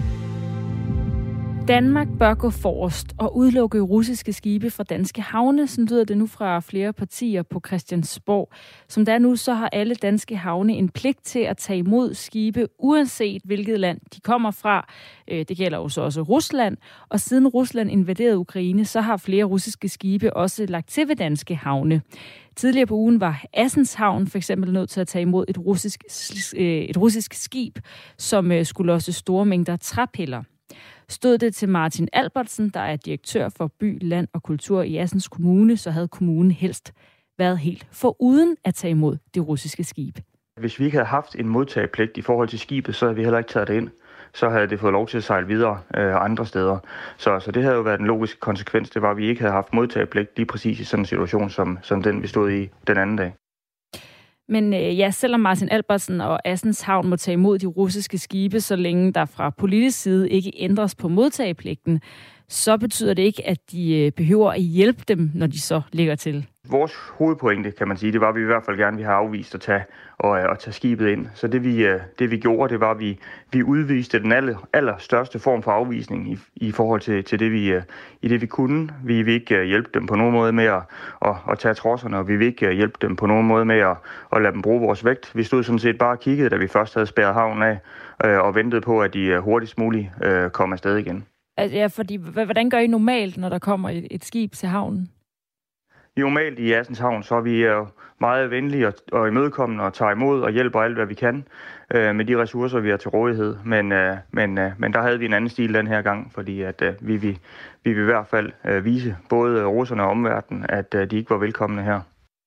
Danmark bør gå forrest og udelukke russiske skibe fra danske havne. Sådan lyder det nu fra flere partier på Christiansborg. Som der er nu, så har alle danske havne en pligt til at tage imod skibe, uanset hvilket land de kommer fra. Det gælder jo så også Rusland. Og siden Rusland invaderede Ukraine, så har flere russiske skibe også lagt til ved danske havne. Tidligere på ugen var Assens Havn for eksempel nødt til at tage imod et russisk skib, som skulle losse store mængder træpiller. Stod det til Martin Albertsen, der er direktør for By, Land og Kultur i Assens Kommune, så havde kommunen helst været helt foruden at tage imod det russiske skib. Hvis vi ikke havde haft en modtagepligt i forhold til skibet, så havde vi heller ikke taget det ind. Så havde det fået lov til at sejle videre andre steder. Så det havde jo været den logiske konsekvens, det var, at vi ikke havde haft modtagepligt lige præcis i sådan en situation, som den vi stod i den anden dag. Men ja, selvom Martin Albertsen og Assens Havn må tage imod de russiske skibe, så længe der fra politisk side ikke ændres på modtagepligten, så betyder det ikke, at de behøver at hjælpe dem, når de så ligger til. Vores hovedpointe, kan man sige, det var, at vi i hvert fald gerne ville have afvist at tage skibet ind. Så det vi gjorde, det var, at vi udviste den allerstørste form for afvisning i forhold til det vi kunne. Vi vil ikke hjælpe dem på nogen måde med at tage trodserne, og vi vil ikke hjælpe dem på nogen måde med at lade dem bruge vores vægt. Vi stod sådan set bare og kiggede, da vi først havde spærret havnen af, og ventede på, at de hurtigst muligt kom afsted igen. Ja, fordi hvordan gør I normalt, når der kommer et skib til havnen? Normalt i Assens Havn, så er vi meget venlige og imødekommende og tager imod og hjælper alt, hvad vi kan med de ressourcer, vi har til rådighed. Men der havde vi en anden stil den her gang, fordi at vi vil i hvert fald vise både russerne og omverdenen, at de ikke var velkomne her.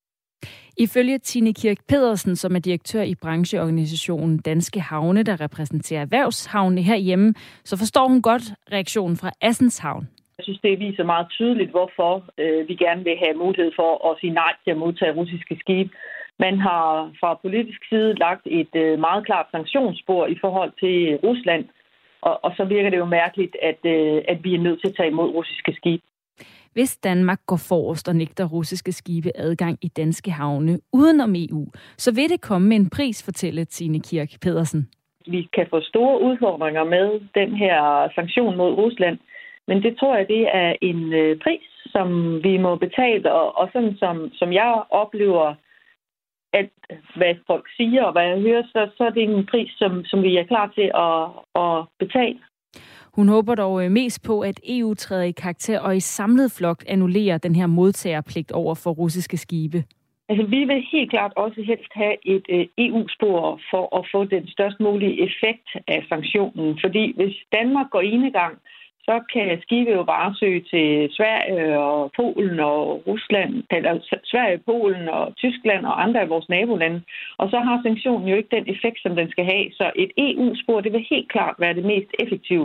Ifølge Tine Kirk Pedersen, som er direktør i brancheorganisationen Danske Havne, der repræsenterer erhvervshavne herhjemme, så forstår hun godt reaktionen fra Assens Havn. Jeg synes, det viser meget tydeligt, hvorfor vi gerne vil have mulighed for at sige nej til at modtage russiske skibe. Man har fra politisk side lagt et meget klart sanktionsspor i forhold til Rusland, og så virker det jo mærkeligt, at vi er nødt til at tage imod russiske skibe. Hvis Danmark går forrest og nægter russiske skibe adgang i danske havne udenom EU, så vil det komme med en pris, fortæller Tine Kirk Pedersen. Vi kan få store udfordringer med den her sanktion mod Rusland, men det tror jeg, det er en pris, som vi må betale, og sådan som jeg oplever alt, hvad folk siger, og hvad jeg hører, så er det en pris, som vi er klar til at betale. Hun håber dog mest på, at EU træder i karakter og i samlet flok annullerer den her modtagerpligt over for russiske skibe. Altså, vi vil helt klart også helst have et EU-spor for at få den størst mulige effekt af sanktionen. Fordi hvis Danmark går enegang, så kan skibe jo bare søge til Sverige og Polen og Rusland, eller Sverige, Polen og Tyskland og andre af vores nabolande. Og så har sanktionen jo ikke den effekt, som den skal have. Så et EU-spor, det vil helt klart være det mest effektive.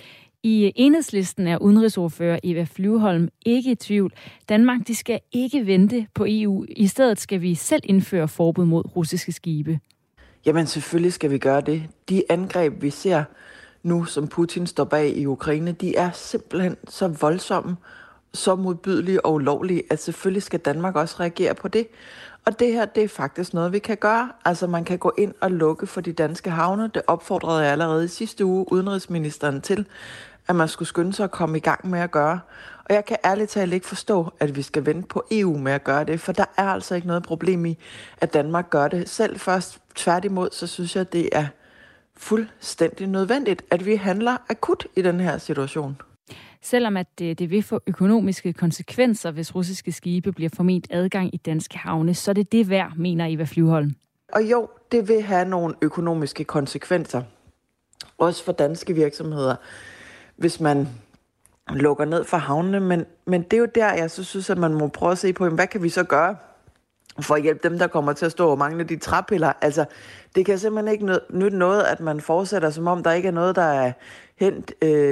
I Enhedslisten er udenrigsordfører Eva Flyvholm ikke i tvivl. Danmark, de skal ikke vente på EU. I stedet skal vi selv indføre forbud mod russiske skibe. Jamen selvfølgelig skal vi gøre det. De angreb, vi ser nu, som Putin står bag i Ukraine, de er simpelthen så voldsomme, så modbydelige og ulovlige, at selvfølgelig skal Danmark også reagere på det. Og det her, det er faktisk noget, vi kan gøre. Altså man kan gå ind og lukke for de danske havne. Det opfordrede jeg allerede i sidste uge udenrigsministeren til, at man skulle skynde sig at komme i gang med at gøre. Og jeg kan ærligt talt ikke forstå, at vi skal vente på EU med at gøre det, for der er altså ikke noget problem i, at Danmark gør det selv først. Tværtimod, så synes jeg, det er fuldstændig nødvendigt, at vi handler akut i den her situation. Selvom at det vil få økonomiske konsekvenser, hvis russiske skibe bliver forment adgang i danske havne, så er det værd, mener Eva Flyvholm. Og jo, det vil have nogle økonomiske konsekvenser, også for danske virksomheder, hvis man lukker ned for havnene. Men det er jo der, jeg så synes, at man må prøve at se på, hvad kan vi så gøre for at hjælpe dem, der kommer til at stå og mangle de træpiller. Altså, det kan simpelthen ikke nytte noget, at man fortsætter, som om der ikke er noget, der er hent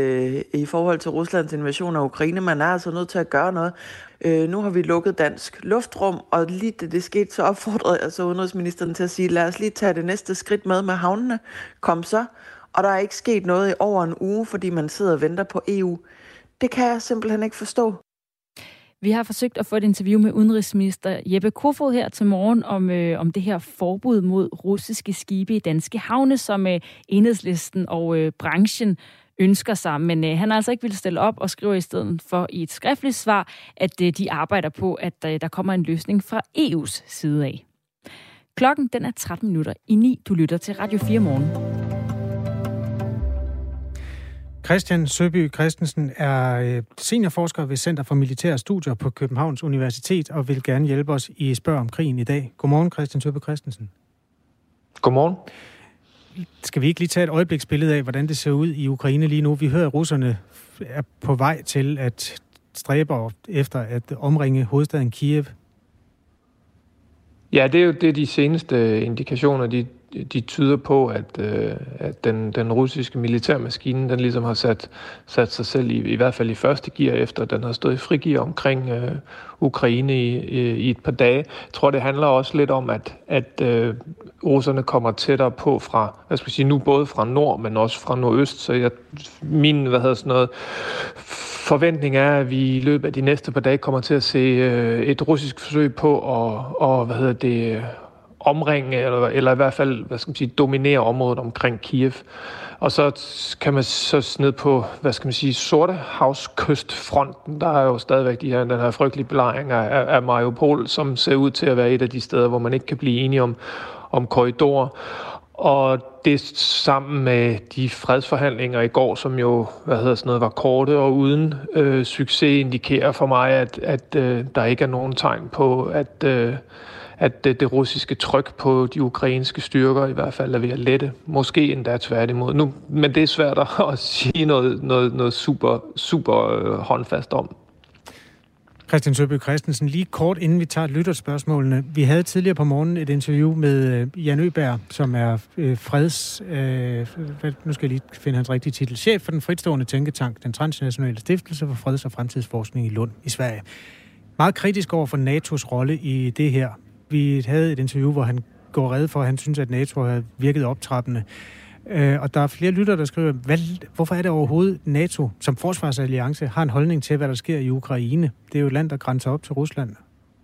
i forhold til Ruslands invasion af Ukraine. Man er altså nødt til at gøre noget. Nu har vi lukket dansk luftrum, og lige det skete, så opfordrede jeg så udenrigsministeren til at sige, lad os lige tage det næste skridt med havnene. Kom så. Og der er ikke sket noget i over en uge, fordi man sidder og venter på EU. Det kan jeg simpelthen ikke forstå. Vi har forsøgt at få et interview med udenrigsminister Jeppe Kofod her til morgen om det her forbud mod russiske skibe i danske havne, som Enhedslisten og branchen ønsker sig. Men han har altså ikke ville stille op og skriver i stedet for i et skriftligt svar, at de arbejder på, at der kommer en løsning fra EU's side af. Klokken den er 9:13. Du lytter til Radio 4 Morgen. Christian Søby Christensen er seniorforsker ved Center for Militære Studier på Københavns Universitet og vil gerne hjælpe os i Spørg om krigen i dag. Godmorgen, Christian Søby Christensen. Godmorgen. Skal vi ikke lige tage et øjebliksbillede af, hvordan det ser ud i Ukraine lige nu? Vi hører, at russerne er på vej til at stræbe efter at omringe hovedstaden Kiev. Ja, det er jo det, de seneste indikationer, de tyder på, at den russiske militærmaskine, den ligesom har sat sig selv i hvert fald i første gear, efter den har stået i frigear omkring Ukraine i et par dage. Jeg tror, det handler også lidt om, at russerne kommer tættere på fra, nu både fra nord, men også fra nordøst. Så min forventning er, at vi i løbet af de næste par dage kommer til at se et russisk forsøg på at omringe, eller i hvert fald, dominere området omkring Kiev. Og så kan man så ned på, Sortehavskystfronten. Der er jo stadigvæk den her frygtelige belejring af Mariupol, som ser ud til at være et af de steder, hvor man ikke kan blive enige om korridorer. Og det sammen med de fredsforhandlinger i går, som jo var korte og uden succes, indikerer for mig, at der ikke er nogen tegn på, at det russiske tryk på de ukrainske styrker i hvert fald er ved at lette. Måske endda tværtimod nu. Men det er svært at sige noget super håndfast om. Christian Søby Christensen, lige kort inden vi tager lytterspørgsmålene. Vi havde tidligere på morgenen et interview med Jan Øberg, som er nu skal jeg lige finde hans rigtige titel, chef for den fritstående tænketank, den transnationale stiftelse for freds- og fremtidsforskning i Lund i Sverige. Meget kritisk over for NATO's rolle i det her. Vi havde et interview, hvor han går rede for, at han synes, at NATO har virket optrappende. Og der er flere lyttere, der skriver, hvorfor er det overhovedet NATO som forsvarsalliance har en holdning til, hvad der sker i Ukraine? Det er jo et land, der grænser op til Rusland.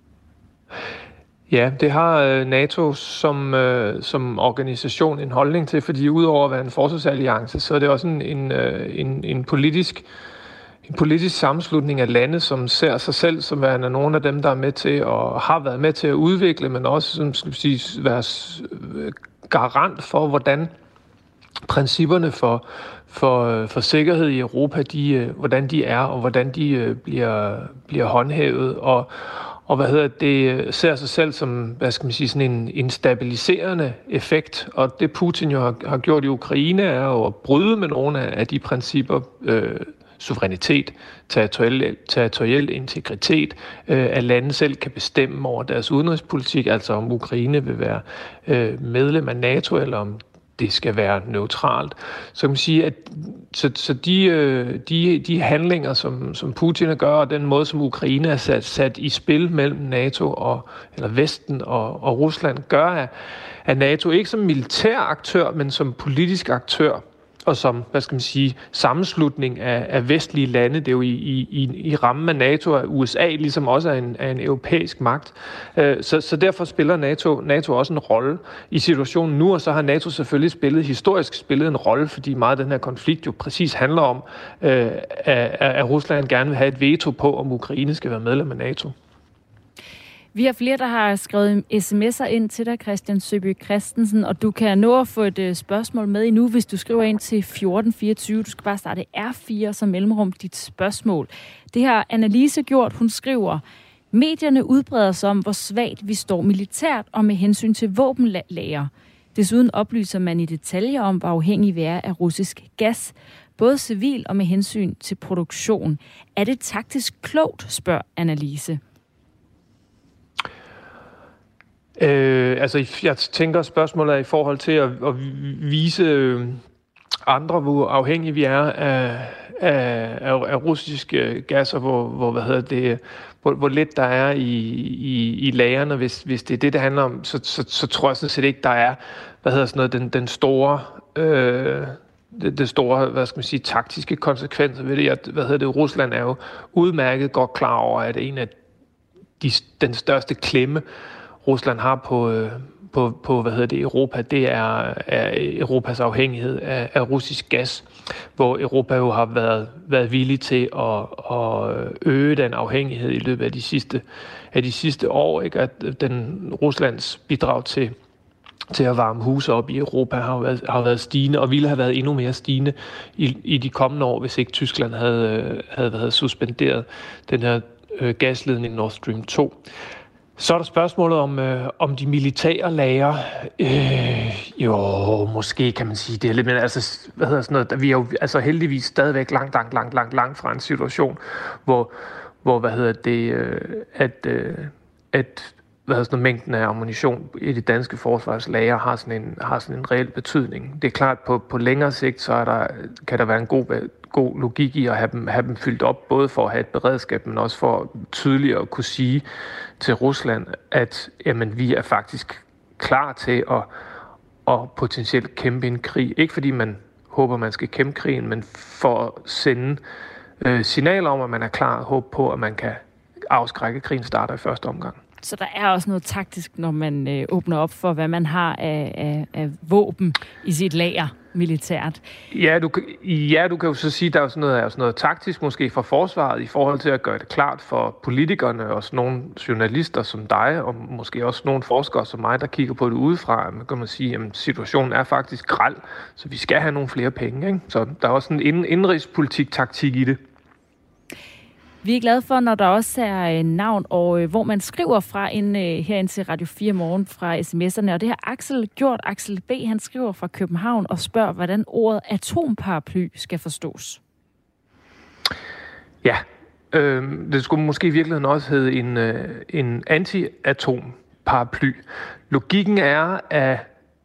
Ja, det har NATO som organisation en holdning til, fordi udover at være en forsvarsalliance, så er det også en politisk sammenslutning af lande, som ser sig selv som værende nogle af dem, der er med til og har været med til at udvikle, men også som skal sige, være garant for, hvordan principperne for sikkerhed i Europa, hvordan de er, og hvordan de bliver håndhævet, og det ser sig selv som, sådan en stabiliserende effekt, og det Putin jo har gjort i Ukraine, er jo at bryde med nogle af de principper, suverænitet, territoriel integritet, at lande selv kan bestemme over deres udenrigspolitik, altså om Ukraine vil være medlem af NATO, eller om det skal være neutralt. Så kan man sige, at de handlinger, som Putin gør, og den måde, som Ukraine er sat i spil mellem NATO eller Vesten og Rusland, gør, at NATO ikke som militær aktør, men som politisk aktør, og som, sammenslutning af vestlige lande. Det er jo i rammen af NATO, og USA ligesom også er en europæisk magt. Så derfor spiller NATO også en rolle i situationen nu, og så har NATO selvfølgelig historisk spillet en rolle, fordi meget af den her konflikt jo præcis handler om, at Rusland gerne vil have et veto på, om Ukraine skal være medlem af NATO. Vi har flere, der har skrevet sms'er ind til dig, Christian Søby Christensen, og du kan nå at få et spørgsmål med endnu, hvis du skriver ind til 1424. Du skal bare starte R4 som mellemrum dit spørgsmål. Det har Annalise gjort. Hun skriver, medierne udbreder sig om, hvor svagt vi står militært og med hensyn til våbenlager. Desuden oplyser man i detaljer om, hvor afhængig vi er af russisk gas, både civil og med hensyn til produktion. Er det taktisk klogt, spørger Annalise. Jeg tænker, spørgsmålet er i forhold til at vise andre, hvor afhængige vi er af russisk gas, og hvor lidt der er i lagrene. Hvis det er det handler om, så tror jeg sådan set ikke, der er den store taktiske konsekvenser ved det. Rusland er jo udmærket godt klar over, at en af den største klemme, Rusland har på Europa, det er Europas afhængighed af russisk gas, hvor Europa jo har været villig til at øge den afhængighed i løbet af de sidste år, ikke? At Ruslands bidrag til at varme huse op i Europa har været stigende, og ville have været endnu mere stigende i de kommende år, hvis ikke Tyskland havde suspenderet den her gasledning Nord Stream 2. Så er der spørgsmålet om de militære lagre. Måske kan man sige det lidt, men vi er jo heldigvis stadigvæk langt fra en situation, hvor mængden af ammunition i det danske forsvarslager har sådan en reel betydning. Det er klart, på længere sigt, så kan der være en god logik i at have dem fyldt op, både for at have et beredskab, men også for tydeligere at kunne sige til Rusland, at vi er faktisk klar til at potentielt kæmpe en krig. Ikke fordi man håber, man skal kæmpe krigen, men for at sende signaler om, at man er klar og håbe på, at man kan afskrække krigen starter i første omgang. Så der er også noget taktisk, når man åbner op for, hvad man har af våben i sit lager militært. Ja, du kan jo så sige, at der er sådan noget taktisk måske fra forsvaret i forhold til at gøre det klart for politikerne og sådan nogle journalister som dig, og måske også nogle forskere som mig, der kigger på det udefra. Man kan sige, at situationen er faktisk grel, så vi skal have nogle flere penge. Ikke? Så der er også en indrigspolitik-taktik i det. Vi er glade for, når der også er navn, og hvor man skriver fra herind til Radio 4 Morgen fra sms'erne. Og det har Axel B. Han skriver fra København og spørger, hvordan ordet atomparaply skal forstås. Ja, det skulle måske i virkeligheden også hedde en anti-atomparaply. Logikken er, at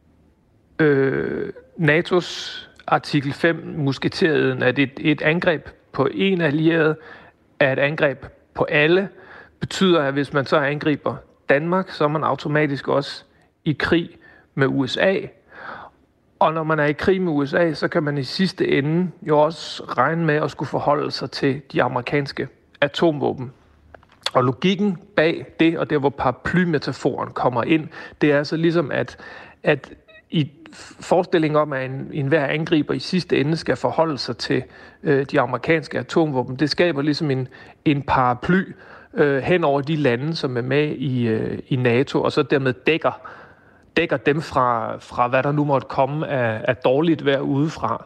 NATO's artikel 5 musketereden, at et angreb på en allieret er et angreb på alle, betyder, at hvis man så angriber Danmark, så er man automatisk også i krig med USA. Og når man er i krig med USA, så kan man i sidste ende jo også regne med at skulle forholde sig til de amerikanske atomvåben. Og logikken bag det, og der hvor paraplymetaforen kommer ind, det er altså ligesom, at i forestillingen om, at enhver angriber i sidste ende skal forholde sig til de amerikanske atomvåben, det skaber ligesom en paraply hen over de lande, som er med i NATO, og så dermed dækker dem fra hvad der nu måtte komme af dårligt vejr udefra.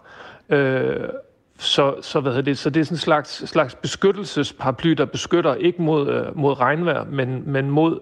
Så det er sådan en slags beskyttelsesparaply, der beskytter ikke mod regnvejr, men mod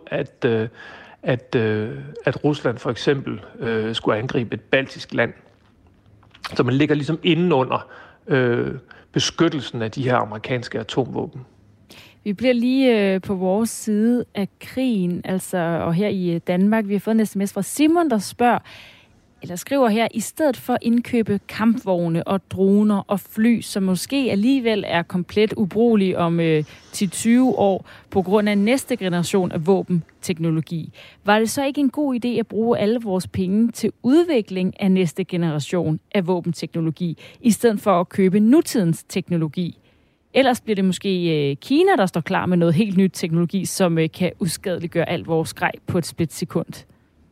at Rusland for eksempel skulle angribe et baltisk land. Så man ligger ligesom indenunder beskyttelsen af de her amerikanske atomvåben. Vi bliver lige på vores side af krigen, altså, og her i Danmark. Vi har fået en sms fra Simon, der skriver her, i stedet for at indkøbe kampvogne og droner og fly, som måske alligevel er komplet ubrugelige om 10-20 år på grund af næste generation af våbenteknologi. Var det så ikke en god idé at bruge alle vores penge til udvikling af næste generation af våbenteknologi, i stedet for at købe nutidens teknologi? Ellers bliver det måske Kina, der står klar med noget helt nyt teknologi, som kan uskadeliggøre alt vores grej på et splitsekund.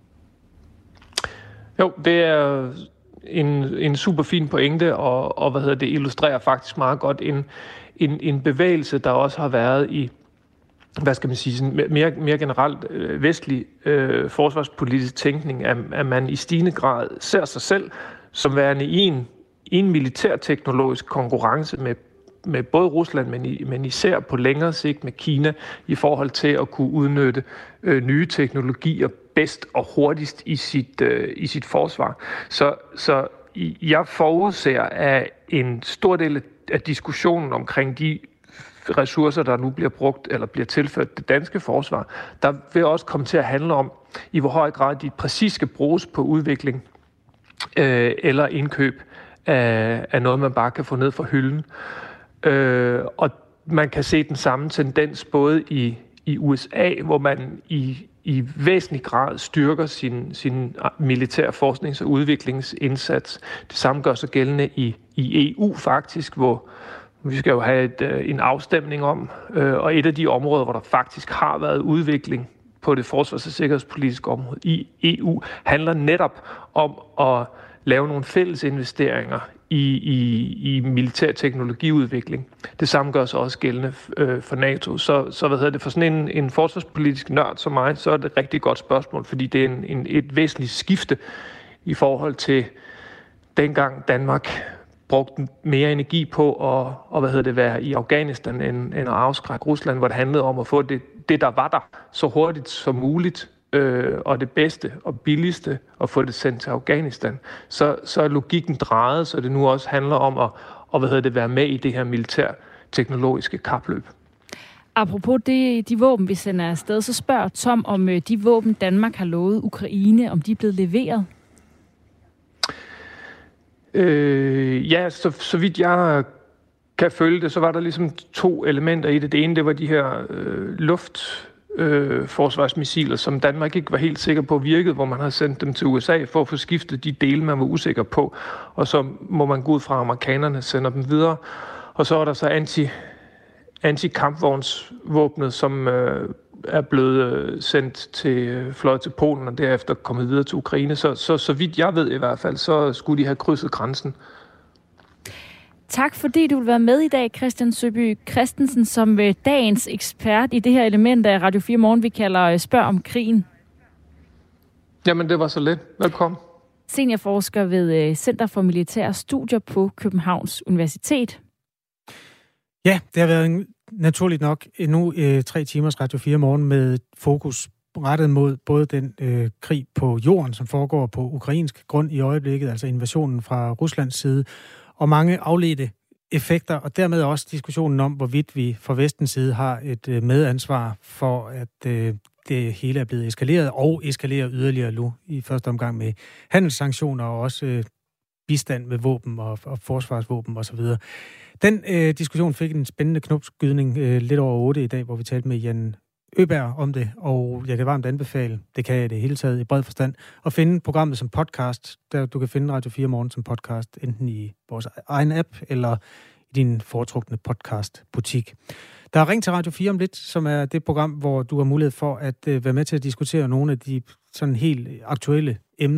Jo, det er en super fin pointe, og det illustrerer faktisk meget godt en bevægelse, der også har været i, sådan mere generelt vestlig forsvarspolitisk tænkning, at man i stigende grad ser sig selv som værende i en militærteknologisk konkurrence med både Rusland, men især på længere sigt med Kina, i forhold til at kunne udnytte nye teknologier bedst og hurtigst i sit forsvar. Så jeg forudser, at en stor del af diskussionen omkring de ressourcer, der nu bliver brugt eller bliver tilført det danske forsvar, der vil også komme til at handle om, i hvor høj grad de præcis skal bruges på udvikling eller indkøb af noget, man bare kan få ned fra hylden. Og man kan se den samme tendens både i USA, hvor man i væsentlig grad styrker sin militær forsknings- og udviklingsindsats. Det samme gør sig gældende i EU faktisk, hvor vi skal jo have en afstemning om, og et af de områder, hvor der faktisk har været udvikling på det forsvars- og sikkerhedspolitiske område i EU, handler netop om at lave nogle fælles investeringer i militær teknologiudvikling. Det samme gør sig også gældende for NATO. Så for sådan en forsvarspolitisk nørd som mig, så er det et rigtig godt spørgsmål, fordi det er et væsentligt skifte i forhold til dengang Danmark brugte mere energi på at være i Afghanistan end at afskrække Rusland, hvor det handlede om at få det der var der, så hurtigt som muligt, og det bedste og billigste at få det sendt til Afghanistan. Så er logikken drejet, så det nu også handler om at være med i det her militær-teknologiske kapløb. Apropos de våben, vi sender afsted, så spørger Tom, om de våben, Danmark har lovet Ukraine, om de er blevet leveret? Ja, så vidt jeg kan følge det, så var der ligesom 2 elementer i det. Det ene, det var de her luftforsvarsmissiler, som Danmark ikke var helt sikker på virkede, hvor man har sendt dem til USA for at få skiftet de dele, man var usikker på. Og så må man gå ud fra, at amerikanerne sender dem videre. Og så er der så antikampvognsvåbnet, som er blevet sendt fløjet til Polen og derefter kommet videre til Ukraine. Så vidt jeg ved i hvert fald, så skulle de have krydset grænsen. Tak fordi du vil være med i dag, Christian Søby Christensen, som dagens ekspert i det her element af Radio 4 Morgen, vi kalder Spørg om krigen. Jamen, det var så let. Velkommen. Seniorforsker ved Center for Militære Studier på Københavns Universitet. Ja, det har været naturligt nok endnu 3 timers Radio 4 Morgen med fokus rettet mod både den krig på jorden, som foregår på ukrainsk grund i øjeblikket, altså invasionen fra Ruslands side, og mange afledte effekter, og dermed også diskussionen om, hvorvidt vi fra vestens side har et medansvar for, at det hele er blevet eskaleret, og eskalerer yderligere nu i første omgang med handelssanktioner og også bistand med våben og forsvarsvåben osv. Den diskussion fik en spændende knopskydning lidt over 8 i dag, hvor vi talte med Jan Øberg om det, og jeg kan varmt anbefale, det kan jeg det hele taget i bred forstand, at finde programmet som podcast, der du kan finde Radio 4 Morgen som podcast, enten i vores egen app, eller i din foretrukne podcastbutik. Der er Ring til Radio 4 om lidt, som er det program, hvor du har mulighed for at være med til at diskutere nogle af de sådan helt aktuelle emner,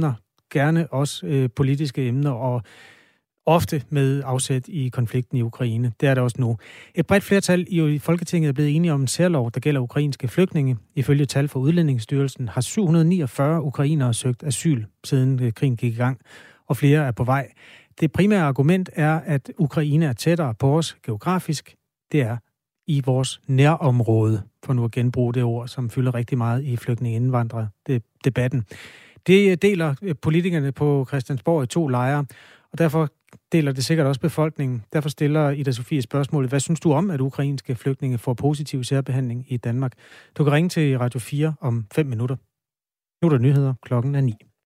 gerne også politiske emner, og ofte med afsæt i konflikten i Ukraine. Det er det også nu. Et bredt flertal i Folketinget er blevet enige om en særlov, der gælder ukrainske flygtninge. Ifølge tal fra Udlændingsstyrelsen har 749 ukrainere søgt asyl, siden krigen gik i gang, og flere er på vej. Det primære argument er, at Ukraine er tættere på os geografisk. Det er i vores nærområde, for nu at genbruge det ord, som fylder rigtig meget i flygtninge-indvandrere-debatten. Det deler politikerne på Christiansborg i 2 lejre, og derfor deler det sikkert også befolkningen. Derfor stiller Ida Sofie spørgsmålet: hvad synes du om, at ukrainske flygtninge får positiv særbehandling i Danmark? Du kan ringe til Radio 4 om 5 minutter. Nu er der nyheder. Klokken er 9.